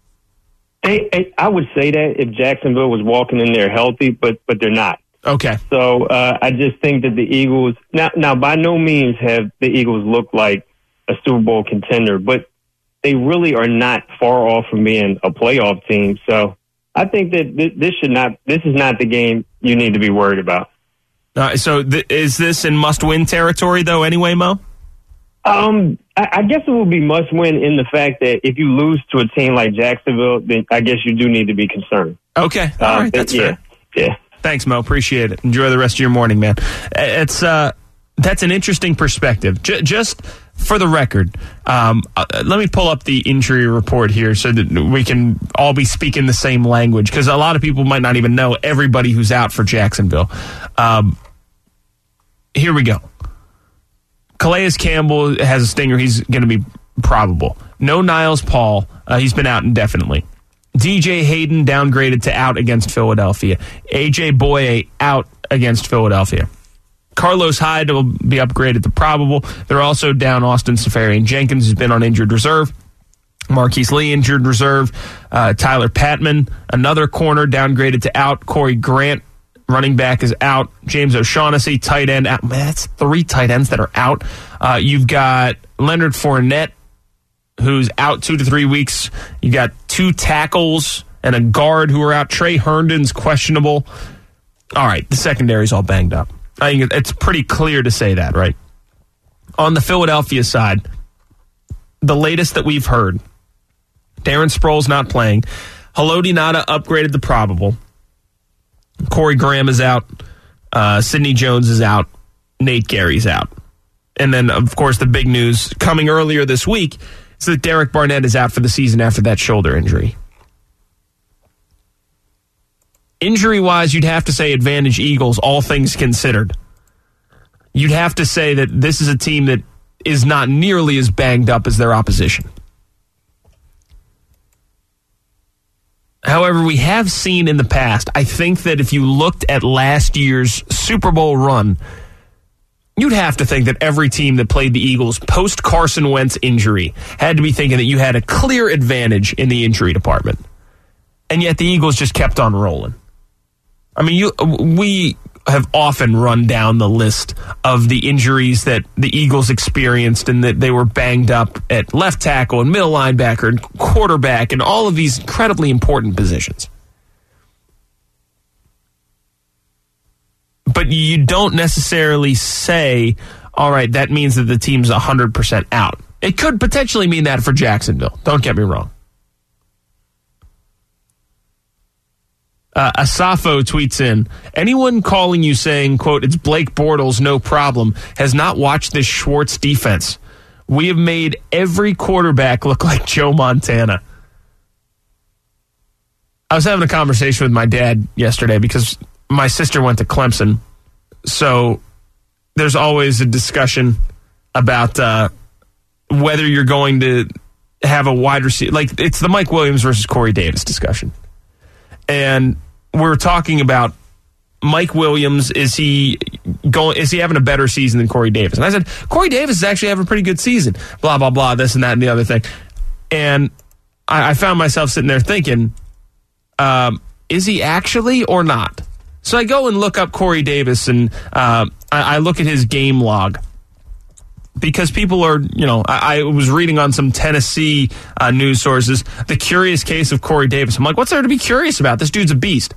They, I would say that if Jacksonville was walking in there healthy, but but they're not. Okay. So uh, I just think that the Eagles, now, now by no means have the Eagles looked like a Super Bowl contender, but they really are not far off from being a playoff team. So I think that th- this should not, this is not the game you need to be worried about. Uh, so th- is this in must-win territory, though, anyway, Mo? Um, I, I guess it will be must-win in the fact that if you lose to a team like Jacksonville, then I guess you do need to be concerned. Okay. All uh, right. That's yeah, fair. Yeah. Thanks, Mo. Appreciate it. Enjoy the rest of your morning, man. It's uh, that's an interesting perspective. J- just for the record, um, uh, let me pull up the injury report here so that we can all be speaking the same language, because a lot of people might not even know everybody who's out for Jacksonville. Um, here we go. Calais Campbell has a stinger. He's going to be probable. No Niles Paul. Uh, he's been out indefinitely. D J Hayden downgraded to out against Philadelphia. A J Boye out against Philadelphia. Carlos Hyde will be upgraded to probable. They're also down Austin Safarian Jenkins, who's been on injured reserve. Marquise Lee, injured reserve. Uh, Tyler Patman, another corner, downgraded to out. Corey Grant, running back, is out. James O'Shaughnessy, tight end, out. Man, that's three tight ends that are out. Uh, you've got Leonard Fournette, who's out two to three weeks. You got two tackles and a guard who are out. Trey Herndon's questionable. All right, the secondary's all banged up. I think it's pretty clear to say that, right? On the Philadelphia side, the latest that we've heard, Darren Sproles not playing. Haloti Ngata upgraded to probable. Corey Graham is out. Uh, Sidney Jones is out. Nate Gary's out. And then, of course, the big news coming earlier this week is that Derek Barnett is out for the season after that shoulder injury. Injury-wise, you'd have to say advantage Eagles, all things considered. You'd have to say that this is a team that is not nearly as banged up as their opposition. However, we have seen in the past, I think that if you looked at last year's Super Bowl run, you'd have to think that every team that played the Eagles post Carson Wentz injury had to be thinking that you had a clear advantage in the injury department. And yet the Eagles just kept on rolling. I mean, you, we have often run down the list of the injuries that the Eagles experienced and that they were banged up at left tackle and middle linebacker and quarterback and all of these incredibly important positions. But you don't necessarily say, all right, that means that the team's one hundred percent out. It could potentially mean that for Jacksonville. Don't get me wrong. Uh, Asafo tweets in, anyone calling you saying, quote, it's Blake Bortles, no problem, has not watched this Schwartz defense. We have made every quarterback look like Joe Montana. I was having a conversation with my dad yesterday because my sister went to Clemson. So there's always a discussion about uh, whether you're going to have a wide receiver. Like, it's the Mike Williams versus Corey Davis discussion. And we're talking about Mike Williams. Is he going? Is he having a better season than Corey Davis? And I said, Corey Davis is actually having a pretty good season. Blah, blah, blah, this and that and the other thing. And I, I found myself sitting there thinking, um, is he actually or not? So I go and look up Corey Davis, and uh, I, I look at his game log. Because people are, you know, I, I was reading on some Tennessee uh, news sources, the curious case of Corey Davis. I'm like, what's there to be curious about? This dude's a beast.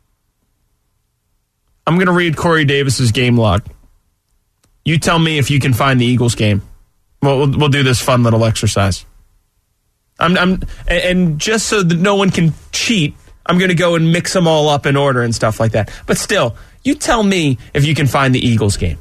I'm going to read Corey Davis's game log. You tell me if you can find the Eagles game. We'll, we'll, we'll do this fun little exercise. I'm, I'm, and just so that no one can cheat, I'm going to go and mix them all up in order and stuff like that. But still, you tell me if you can find the Eagles game.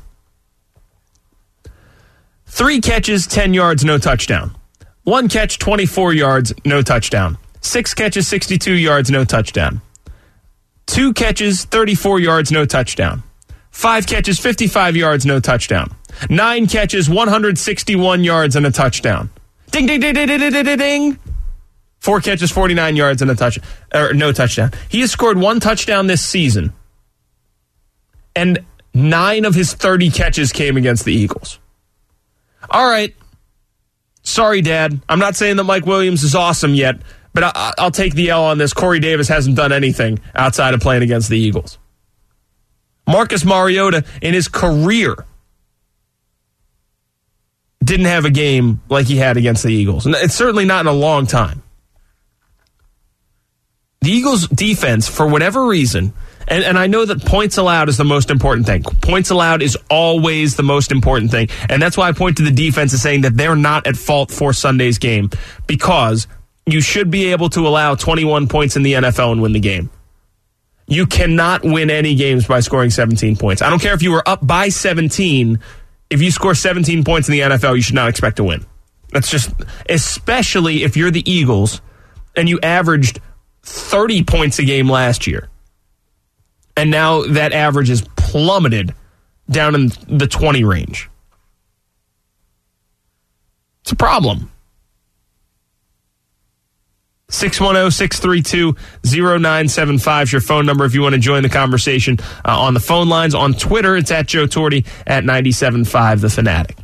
Three catches, ten yards, no touchdown. One catch, twenty-four yards, no touchdown. Six catches, sixty-two yards, no touchdown. Two catches, thirty-four yards, no touchdown. Five catches, fifty-five yards, no touchdown. Nine catches, one hundred sixty-one yards, and a touchdown. Ding, ding, ding, ding, ding, ding, ding, ding. Four catches, forty-nine yards, and a touch, or no touchdown. He has scored one touchdown this season, and nine of his thirty catches came against the Eagles. All right. Sorry, Dad. I'm not saying that Mike Williams is awesome yet, but I, I'll take the L on this. Corey Davis hasn't done anything outside of playing against the Eagles. Marcus Mariota, in his career, didn't have a game like he had against the Eagles. And it's certainly not in a long time. The Eagles' defense, for whatever reason, and, and I know that points allowed is the most important thing. Points allowed is always the most important thing. And that's why I point to the defense as saying that they're not at fault for Sunday's game, because you should be able to allow twenty-one points in the N F L and win the game. You cannot win any games by scoring seventeen points. I don't care if you were up by seventeen. If you score seventeen points in the N F L, you should not expect to win. That's just, especially if you're the Eagles and you averaged thirty points a game last year. And now that average is plummeted down in the twenty range. It's a problem. six one zero, six three two, zero nine seven five is your phone number if you want to join the conversation uh, on the phone lines. On Twitter, it's at Joe Torty, at ninety-seven point five The Fanatic.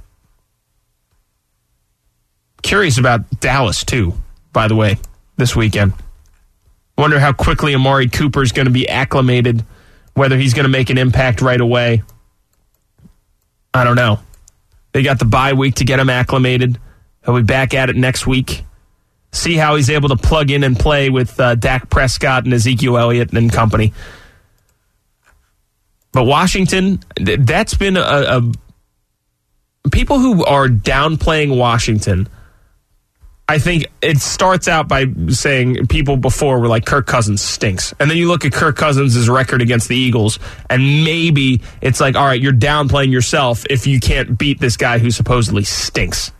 Curious about Dallas, too, by the way, this weekend. Wonder how quickly Amari Cooper is going to be acclimated, whether he's going to make an impact right away. I don't know. They got the bye week to get him acclimated. He'll be back at it next week. See how he's able to plug in and play with uh, Dak Prescott and Ezekiel Elliott and company. But Washington, that's been a, a... People who are downplaying Washington, I think it starts out by saying people before were like, Kirk Cousins stinks. And then you look at Kirk Cousins' record against the Eagles, and maybe it's like, all right, you're downplaying yourself if you can't beat this guy who supposedly stinks.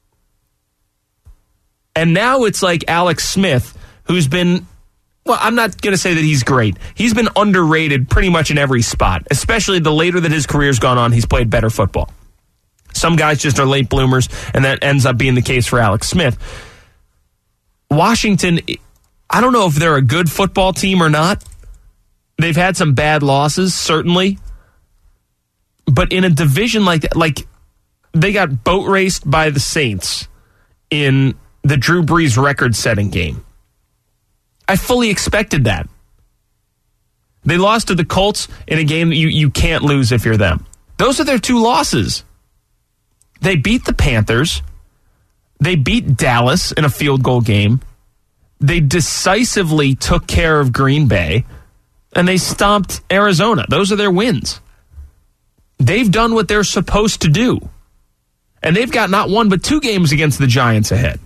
And now it's like Alex Smith, who's been, well, I'm not going to say that he's great. He's been underrated pretty much in every spot, especially the later that his career's gone on, he's played better football. Some guys just are late bloomers, and that ends up being the case for Alex Smith. Washington, I don't know if they're a good football team or not. They've had some bad losses, certainly. But in a division like that, like they got boat raced by the Saints in the Drew Brees record-setting game. I fully expected that. They lost to the Colts in a game that you, you can't lose if you're them. Those are their two losses. They beat the Panthers. They beat Dallas in a field goal game. They decisively took care of Green Bay. And they stomped Arizona. Those are their wins. They've done what they're supposed to do. And they've got not one but two games against the Giants ahead.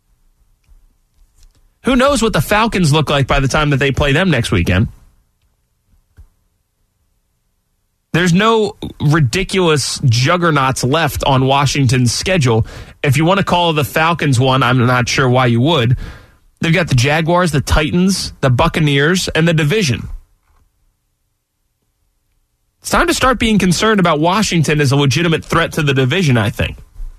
Who knows what the Falcons look like by the time that they play them next weekend? There's no ridiculous juggernauts left on Washington's schedule. If you want to call the Falcons one, I'm not sure why you would. They've got the Jaguars, the Titans, the Buccaneers, and the division. It's time to start being concerned about Washington as a legitimate threat to the division, I think.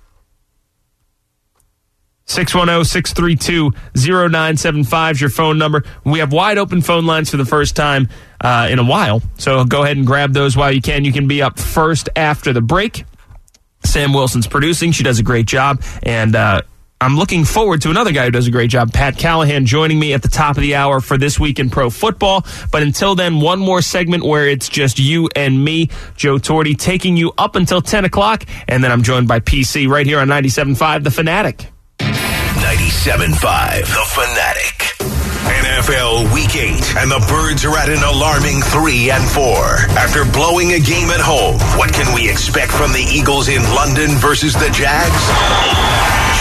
six one zero, six three two, zero nine seven five is your phone number. We have wide open phone lines for the first time uh, in a while, so go ahead and grab those while you can. You can be up first after the break. Sam Wilson's producing. She does a great job, and uh, I'm looking forward to another guy who does a great job, Pat Callahan, joining me at the top of the hour for This Week in Pro Football. But until then, one more segment where it's just you and me, Joe Torty, taking you up until ten o'clock, and then I'm joined by P C right here on ninety-seven point five The Fanatic. ninety-seven point five The Fanatic. N F L Week eight, and the Birds are at an alarming three and four. After blowing a game at home, what can we expect from the Eagles in London versus the Jags?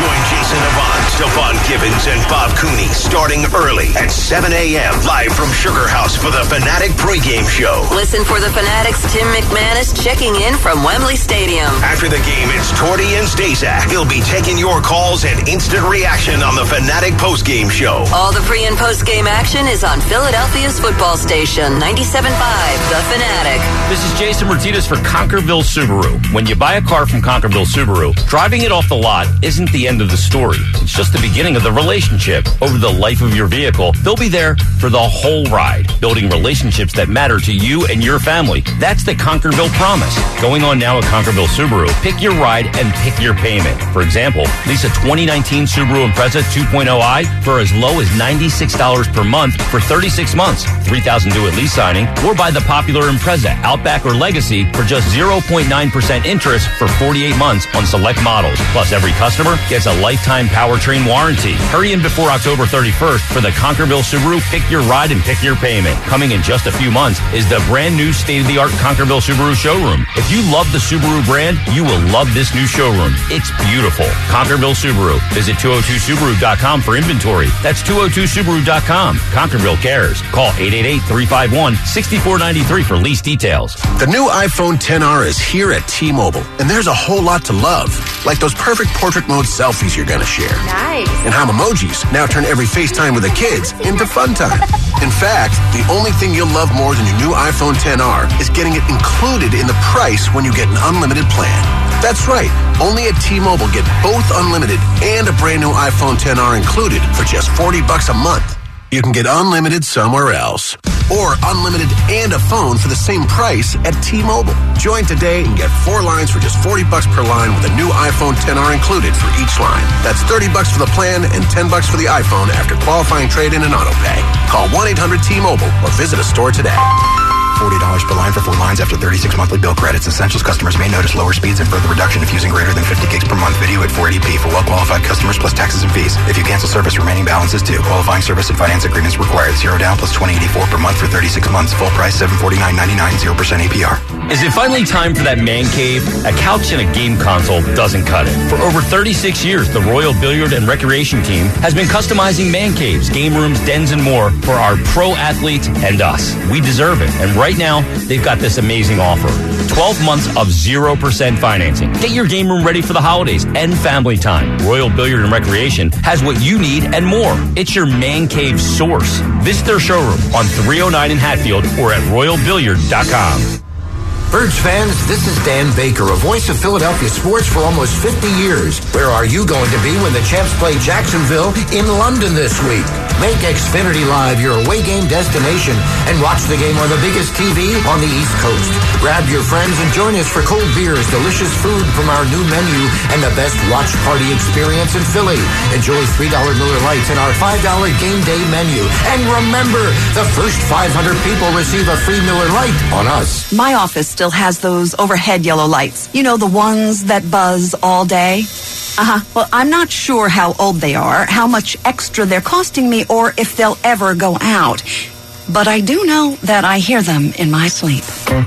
Join Jason Avant, Stephon Gibbons, and Bob Cooney starting early at seven a.m. live from Sugar House for the Fanatic pregame show. Listen for the Fanatics' Tim McManus checking in from Wembley Stadium. After the game, it's Torty and Stazak. He'll be taking your calls and instant reaction on the Fanatic postgame show. All the pre- and post-game action is on Philadelphia's football station, ninety-seven point five, The Fanatic. This is Jason Martinez for Conquerville Subaru. When you buy a car from Conquerville Subaru, driving it off the lot isn't the end of the story. It's just the beginning of the relationship. Over the life of your vehicle, they'll be there for the whole ride, building relationships that matter to you and your family. That's the Conquerville promise. Going on now at Conquerville Subaru, pick your ride and pick your payment. For example, lease a twenty nineteen Subaru Impreza two point oh i for as low as ninety-six dollars per month for thirty-six months, three thousand dollars due at lease signing, or buy the popular Impreza, Outback, or Legacy for just zero point nine percent interest for forty-eight months on select models. Plus, every customer gets a lifetime powertrain warranty. Hurry in before October thirty-first for the Conquerville Subaru Pick Your Ride and Pick Your Payment. Coming in just a few months is the brand new state-of-the-art Conquerville Subaru showroom. If you love the Subaru brand, you will love this new showroom. It's beautiful. Conquerville Subaru. Visit two oh two Subaru dot com for inventory. That's two oh two Subaru dot com. Conquerville cares. Call eight eight eight, three five one, six four nine three for lease details. The new iPhone X R is here at T-Mobile, and there's a whole lot to love, like those perfect portrait mode selfies you're gonna share. Nice. And how emojis now turn every FaceTime with the kids into fun time. In fact, the only thing you'll love more than your new iPhone X R is getting it included in the price when you get an unlimited plan. That's right. Only at T-Mobile, get both unlimited and a brand new iPhone X R included for just forty bucks a month. You can get unlimited somewhere else. Or unlimited and a phone for the same price at T-Mobile. Join today and get four lines for just forty bucks per line with a new iPhone X R included for each line. That's thirty bucks for the plan and ten bucks for the iPhone after qualifying trade-in and auto pay. Call one eight hundred T Mobile or visit a store today. forty dollars per line for four lines after thirty-six monthly bill credits. Essentials customers may notice lower speeds and further reduction if using greater than fifty gigs per month video at four eighty p for well-qualified customers plus taxes and fees. If you cancel service, remaining balances due. Qualifying service and finance agreements required. Zero down plus twenty eighty-four per month for thirty-six months. Full price seven forty-nine ninety-nine. Zero percent A P R. Is it finally time for that man cave? A couch and a game console doesn't cut it. For over thirty-six years, the Royal Billiard and Recreation Team has been customizing man caves, game rooms, dens, and more for our pro athletes and us. We deserve it. And right now, they've got this amazing offer. twelve months of zero percent financing. Get your game room ready for the holidays and family time. Royal Billiard and Recreation has what you need and more. It's your man cave source. Visit their showroom on three oh nine in Hatfield or at royal billiard dot com. Birds fans, this is Dan Baker, a voice of Philadelphia sports for almost fifty years. Where are you going to be when the Champs play Jacksonville in London this week? Make Xfinity Live your away game destination and watch the game on the biggest T V on the East Coast. Grab your friends and join us for cold beers, delicious food from our new menu, and the best watch party experience in Philly. Enjoy three dollar Miller Lights and our five dollar game day menu. And remember, the first five hundred people receive a free Miller Lite on us. My office still has those overhead yellow lights. You know, the ones that buzz all day? Uh-huh. Well, I'm not sure how old they are, how much extra they're costing me, or if they'll ever go out. But I do know that I hear them in my sleep.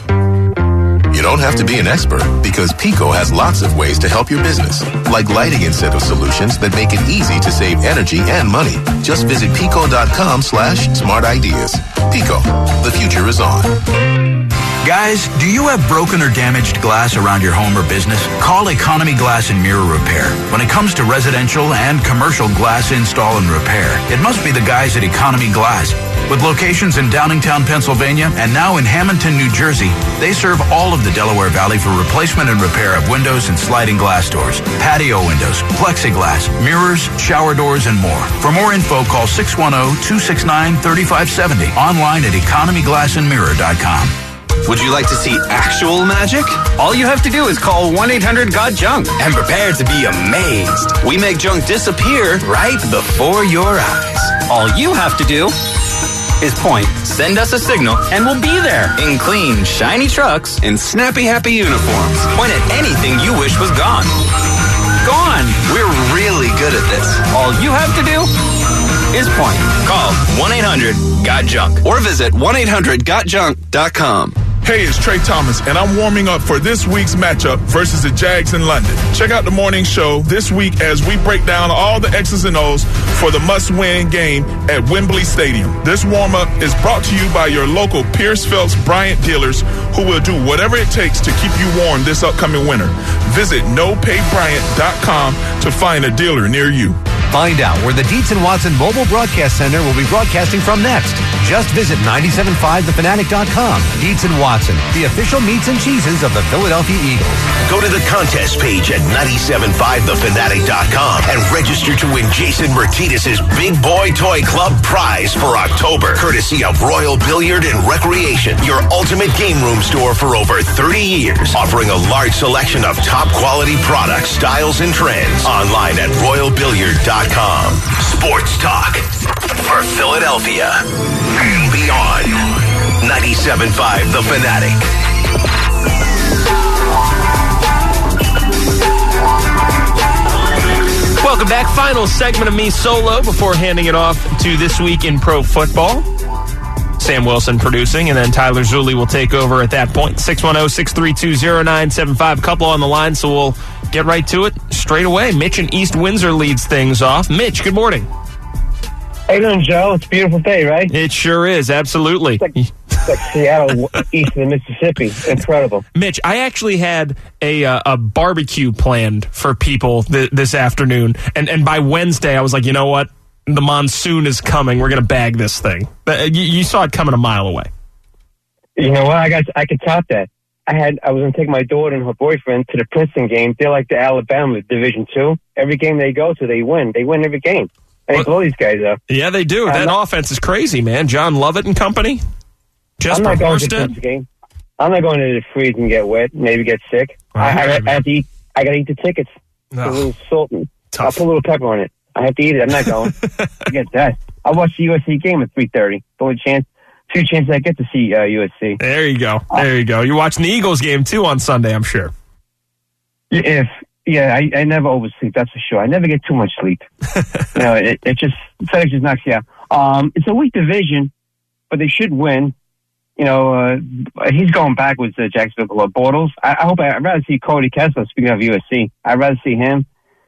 You don't have to be an expert because Pico has lots of ways to help your business, like lighting incentive solutions that make it easy to save energy and money. Just visit pico.com slash smart ideas. Pico, the future is on. Guys, do you have broken or damaged glass around your home or business? Call Economy Glass and Mirror Repair. When it comes to residential and commercial glass install and repair, it must be the guys at Economy Glass. With locations in Downingtown, Pennsylvania, and now in Hamilton, New Jersey, they serve all of the Delaware Valley for replacement and repair of windows and sliding glass doors, patio windows, plexiglass, mirrors, shower doors, and more. For more info, call six one zero, two six nine, three five seven zero, online at economy glass and mirror dot com. Would you like to see actual magic? All you have to do is call one eight hundred got junk and prepare to be amazed. We make junk disappear right before your eyes. All you have to do is point, send us a signal, and we'll be there in clean, shiny trucks in snappy, happy uniforms. Point at anything you wish was gone. Gone! We're really good at this. All you have to do is point. Call one eight hundred got junk or visit one eight hundred got junk dot com. Hey, it's Trey Thomas, and I'm warming up for this week's matchup versus the Jags in London. Check out the morning show this week as we break down all the X's and O's for the must-win game at Wembley Stadium. This warm-up is brought to you by your local Pierce Phelps Bryant dealers who will do whatever it takes to keep you warm this upcoming winter. Visit no pay bryant dot com to find a dealer near you. Find out where the Dietz and Watson Mobile Broadcast Center will be broadcasting from next. Just visit nine seven five the fanatic dot com. Dietz and Watson, the official meats and cheeses of the Philadelphia Eagles. Go to the contest page at nine seven five the fanatic dot com and register to win Jason Martinez's Big Boy Toy Club prize for October, courtesy of Royal Billiard and Recreation, your ultimate game room store for over thirty years, offering a large selection of top quality products, styles, and trends. Online at royal billiard dot com. Sports talk for Philadelphia and beyond. ninety-seven point five The Fanatic. Welcome back. Final segment of me solo before handing it off to This Week in Pro Football. Sam Wilson producing, and then Tyler Zulli will take over at that point. six one zero, six three two, zero nine seven five. Couple on the line, so we'll get right to it straight away. Mitch in East Windsor leads things off. Mitch, good morning. How you doing, Joe? It's a beautiful day, right? It sure is, absolutely. It's like, it's like Seattle, east of the Mississippi. Incredible. Mitch, I actually had a uh, a barbecue planned for people th- this afternoon, and, and by Wednesday I was like, you know what? The monsoon is coming. We're going to bag this thing. But you, you saw it coming a mile away. You know what? I got. I could top that. I had. I was going to take my daughter and her boyfriend to the Princeton game. They're like the Alabama Division Two. Every game they go to, they win. They win every game. And they blow these guys up. Yeah, they do. That not, offense is crazy, man. John Lovett and company. Just I'm not going to the Princeton game. I'm not going to the freeze and get wet. Maybe get sick. I, I, I, I have to eat. I got to eat the tickets. Oh, a little salt. And, I'll put a little pepper on it. I have to eat it. I'm not going. Forget that. I'll watch the U S C game at three thirty. The only chance, few chances I get to see uh, U S C. There you go. There you go. You're watching the Eagles game, too, on Sunday, I'm sure. If Yeah, I, I never oversleep, that's for sure. I never get too much sleep. you know, it, it just, FedEx just knocks you out. Um, it's a weak division, but they should win. You know, uh, he's going backwards to Jacksonville. Uh, Bortles. I, I hope I, I'd rather see Cody Kessler, speaking of U S C. I'd rather see him.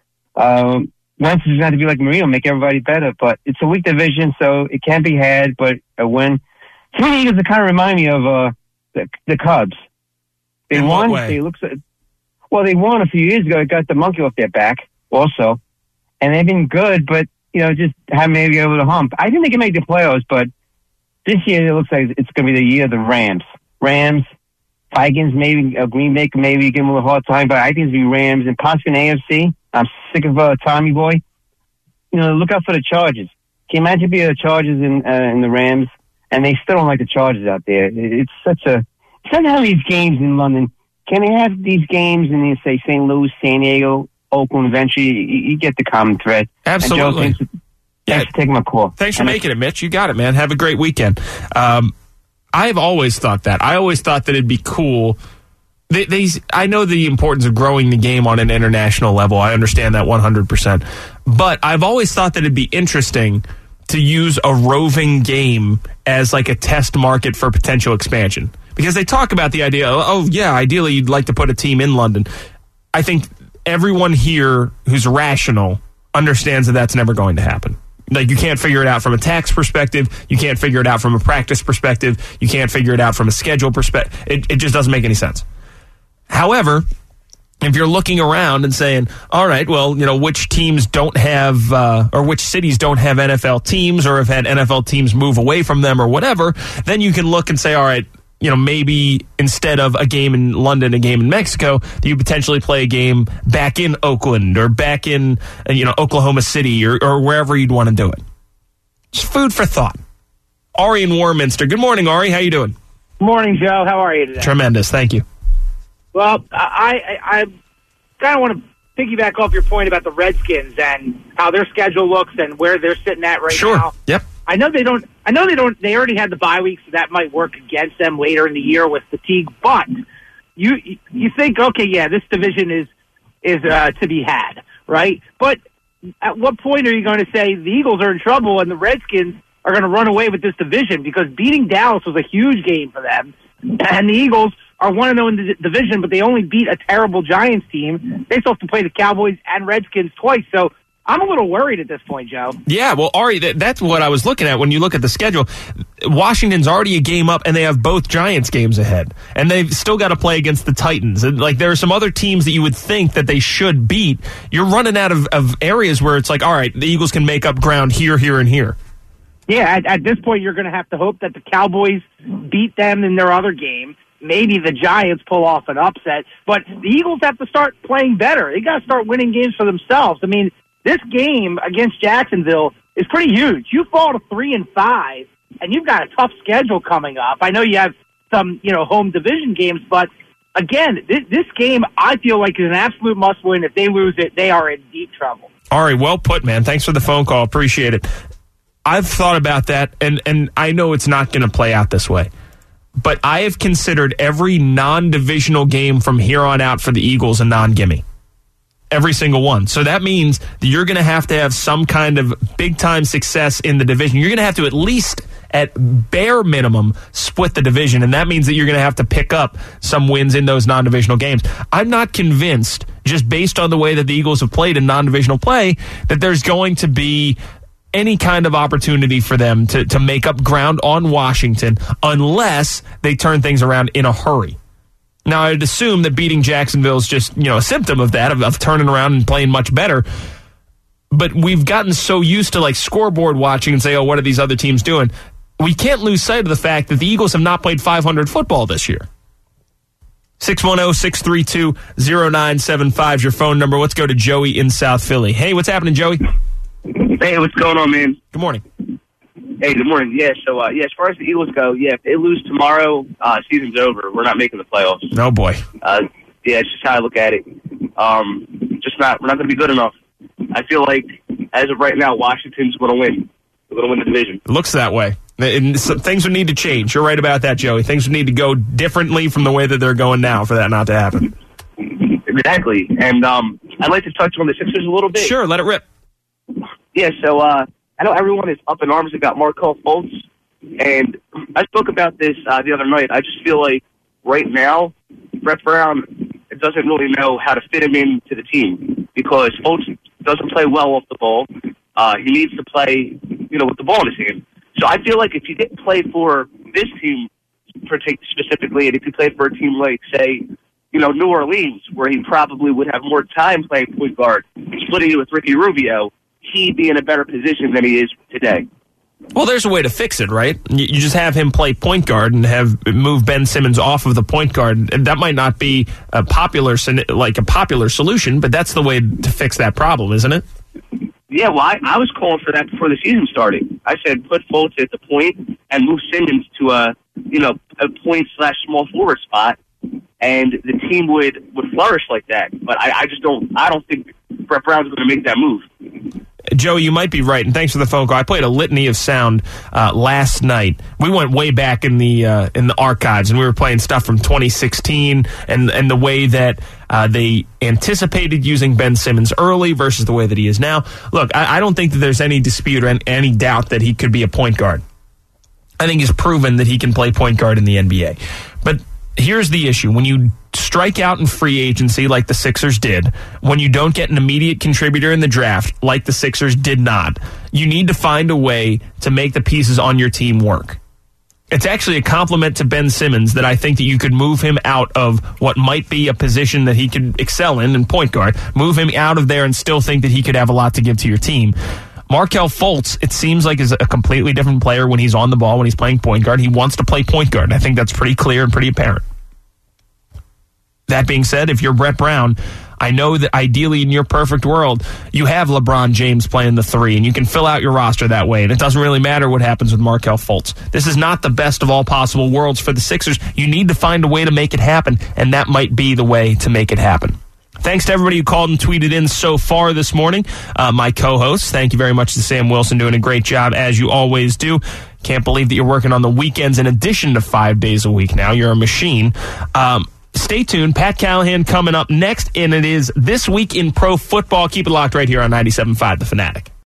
Um, Wentz is going to be like Marino, make everybody better, but it's a weak division, so it can't be had, but a win. To me, the Eagles kind of remind me of uh, the, the Cubs. They In won. what way? They looks. Well, they won a few years ago. It got the monkey off their back, also, and they've been good, but you know, just haven't made it over the hump. I think they can make the playoffs, but this year it looks like it's going to be the year of the Rams. Rams, Vikings, maybe uh, Green Bay, maybe give them a little hard time, but I think it's going to be Rams and possibly an A F C. I'm sick of uh, Tommy Boy. You know, look out for the Chargers. Can you imagine being the Chargers and uh, and the Rams, and they still don't like the Chargers out there? It, it's such a. It's not how these games in London. Can they have these games in, say, Saint Louis, San Diego, Oakland? Eventually, you, you get the common thread. Absolutely. And Joe, thanks, for, yeah. thanks for taking my call. Thanks for and making it, Mitch. You got it, man. Have a great weekend. Um, I've always thought that. I always thought that it'd be cool. They, they, I know the importance of growing the game on an international level. I understand that one hundred percent. But I've always thought that it'd be interesting to use a roving game as like a test market for potential expansion. Because they talk about the idea, oh, yeah, ideally you'd like to put a team in London. I think everyone here who's rational understands that that's never going to happen. Like, you can't figure it out from a tax perspective. You can't figure it out from a practice perspective. You can't figure it out from a schedule perspective. It, it just doesn't make any sense. However, if you're looking around and saying, all right, well, you know, which teams don't have, uh, or which cities don't have N F L teams or have had N F L teams move away from them or whatever, then you can look and say, all right, you know, maybe instead of a game in London, a game in Mexico, you potentially play a game back in Oakland or back in, you know, Oklahoma City or, or wherever you'd want to do it. Just food for thought. Ari in Warminster. Good morning, Ari. How you doing? Morning, Joe. How are you today? Tremendous. Thank you. Well, I, I, I kind of want to piggyback off your point about the Redskins and how their schedule looks and where they're sitting at right sure. now. Yep. I know they don't. I know they don't. They already had the bye week, so that might work against them later in the year with fatigue. But you you think, okay, yeah, this division is is uh, to be had, right? But at what point are you going to say the Eagles are in trouble and the Redskins are going to run away with this division? Because beating Dallas was a huge game for them. And the Eagles are one and oh in the division, but they only beat a terrible Giants team. They still have to play the Cowboys and Redskins twice. So I'm a little worried at this point, Joe. Yeah, well, Ari, that, that's what I was looking at when you look at the schedule. Washington's already a game up, and they have both Giants games ahead. And they've still got to play against the Titans. And, like, there are some other teams that you would think that they should beat. You're running out of, of areas where it's like, all right, the Eagles can make up ground here, here, and here. Yeah, at, at this point, you're going to have to hope that the Cowboys beat them in their other game. Maybe the Giants pull off an upset. But the Eagles have to start playing better. They got to start winning games for themselves. I mean, this game against Jacksonville is pretty huge. You fall to three and five, and you've got a tough schedule coming up. I know you have some, you know, home division games, but again, this, this game I feel like is an absolute must-win. If they lose it, they are in deep trouble. Ari, well put, man. Thanks for the phone call. Appreciate it. I've thought about that, and, and I know it's not going to play out this way. But I have considered every non-divisional game from here on out for the Eagles a non-gimme. Every single one. So that means that you're going to have to have some kind of big-time success in the division. You're going to have to at least, at bare minimum, split the division, and that means that you're going to have to pick up some wins in those non-divisional games. I'm not convinced, just based on the way that the Eagles have played in non-divisional play, that there's going to be any kind of opportunity for them to, to make up ground on Washington unless they turn things around in a hurry. Now, I'd assume that beating Jacksonville is just, you know, a symptom of that, of, of turning around and playing much better. But we've gotten so used to, like, scoreboard watching and say, oh, what are these other teams doing? We can't lose sight of the fact that the Eagles have not played five hundred football this year. six one zero, six three two, zero nine seven five is your phone number. Let's go to Joey in South Philly. Hey, what's happening, Joey? Hey, what's going on, man? Good morning. Hey, good morning. Yeah, so, uh, yeah, as far as the Eagles go, yeah, if they lose tomorrow, uh, season's over. We're not making the playoffs. Oh, boy. Uh, yeah, it's just how I look at it. Um, just not, we're not going to be good enough. I feel like, as of right now, Washington's going to win. We're going to win the division. It looks that way. And so things would need to change. You're right about that, Joey. Things would need to go differently from the way that they're going now for that not to happen. Exactly. And um, I'd like to touch on the Sixers a little bit. Sure, let it rip. Yeah, so uh, I know everyone is up in arms about Markelle Fultz, and I spoke about this uh, the other night. I just feel like right now, Brett Brown doesn't really know how to fit him into the team because Fultz doesn't play well off the ball. Uh, he needs to play, you know, with the ball in his hand. So I feel like if he didn't play for this team specifically, and if he played for a team like, say, you know, New Orleans, where he probably would have more time playing point guard, splitting it with Ricky Rubio, he'd be in a better position than he is today. Well, there's a way to fix it, right? You just have him play point guard and have move Ben Simmons off of the point guard. And that might not be a popular, like a popular solution, but that's the way to fix that problem, isn't it? Yeah, well, I, I was calling for that before the season started. I said put Fultz at the point and move Simmons to a, you know, a point slash small forward spot, and the team would, would flourish like that. But I, I just don't. I don't think Brett Brown's going to make that move. Joey, you might be right, and thanks for the phone call. I played a litany of sound uh, last night. We went way back in the uh, in the archives, and we were playing stuff from twenty sixteen, and and the way that uh, they anticipated using Ben Simmons early versus the way that he is now. Look, I, I don't think that there's any dispute or any doubt that he could be a point guard. I think he's proven that he can play point guard in the N B A. But here's the issue. When you strike out in free agency like the Sixers did, when you don't get an immediate contributor in the draft like the Sixers did not, you need to find a way to make the pieces on your team work. It's actually a compliment to Ben Simmons that I think that you could move him out of what might be a position that he could excel in, in point guard, move him out of there and still think that he could have a lot to give to your team. Markelle Fultz, it seems like, is a completely different player when he's on the ball, when he's playing point guard. He wants to play point guard, and I think that's pretty clear and pretty apparent. That being said, if you're Brett Brown, I know that ideally in your perfect world, you have LeBron James playing the three, and you can fill out your roster that way, and it doesn't really matter what happens with Markelle Fultz. This is not the best of all possible worlds for the Sixers. You need to find a way to make it happen, and that might be the way to make it happen. Thanks to everybody who called and tweeted in so far this morning. Uh, my co-hosts, thank you very much to Sam Wilson, doing a great job, as you always do. Can't believe that you're working on the weekends in addition to five days a week now. You're a machine. Um, stay tuned. Pat Callahan coming up next, and it is This Week in Pro Football. Keep it locked right here on ninety-seven point five The Fanatic.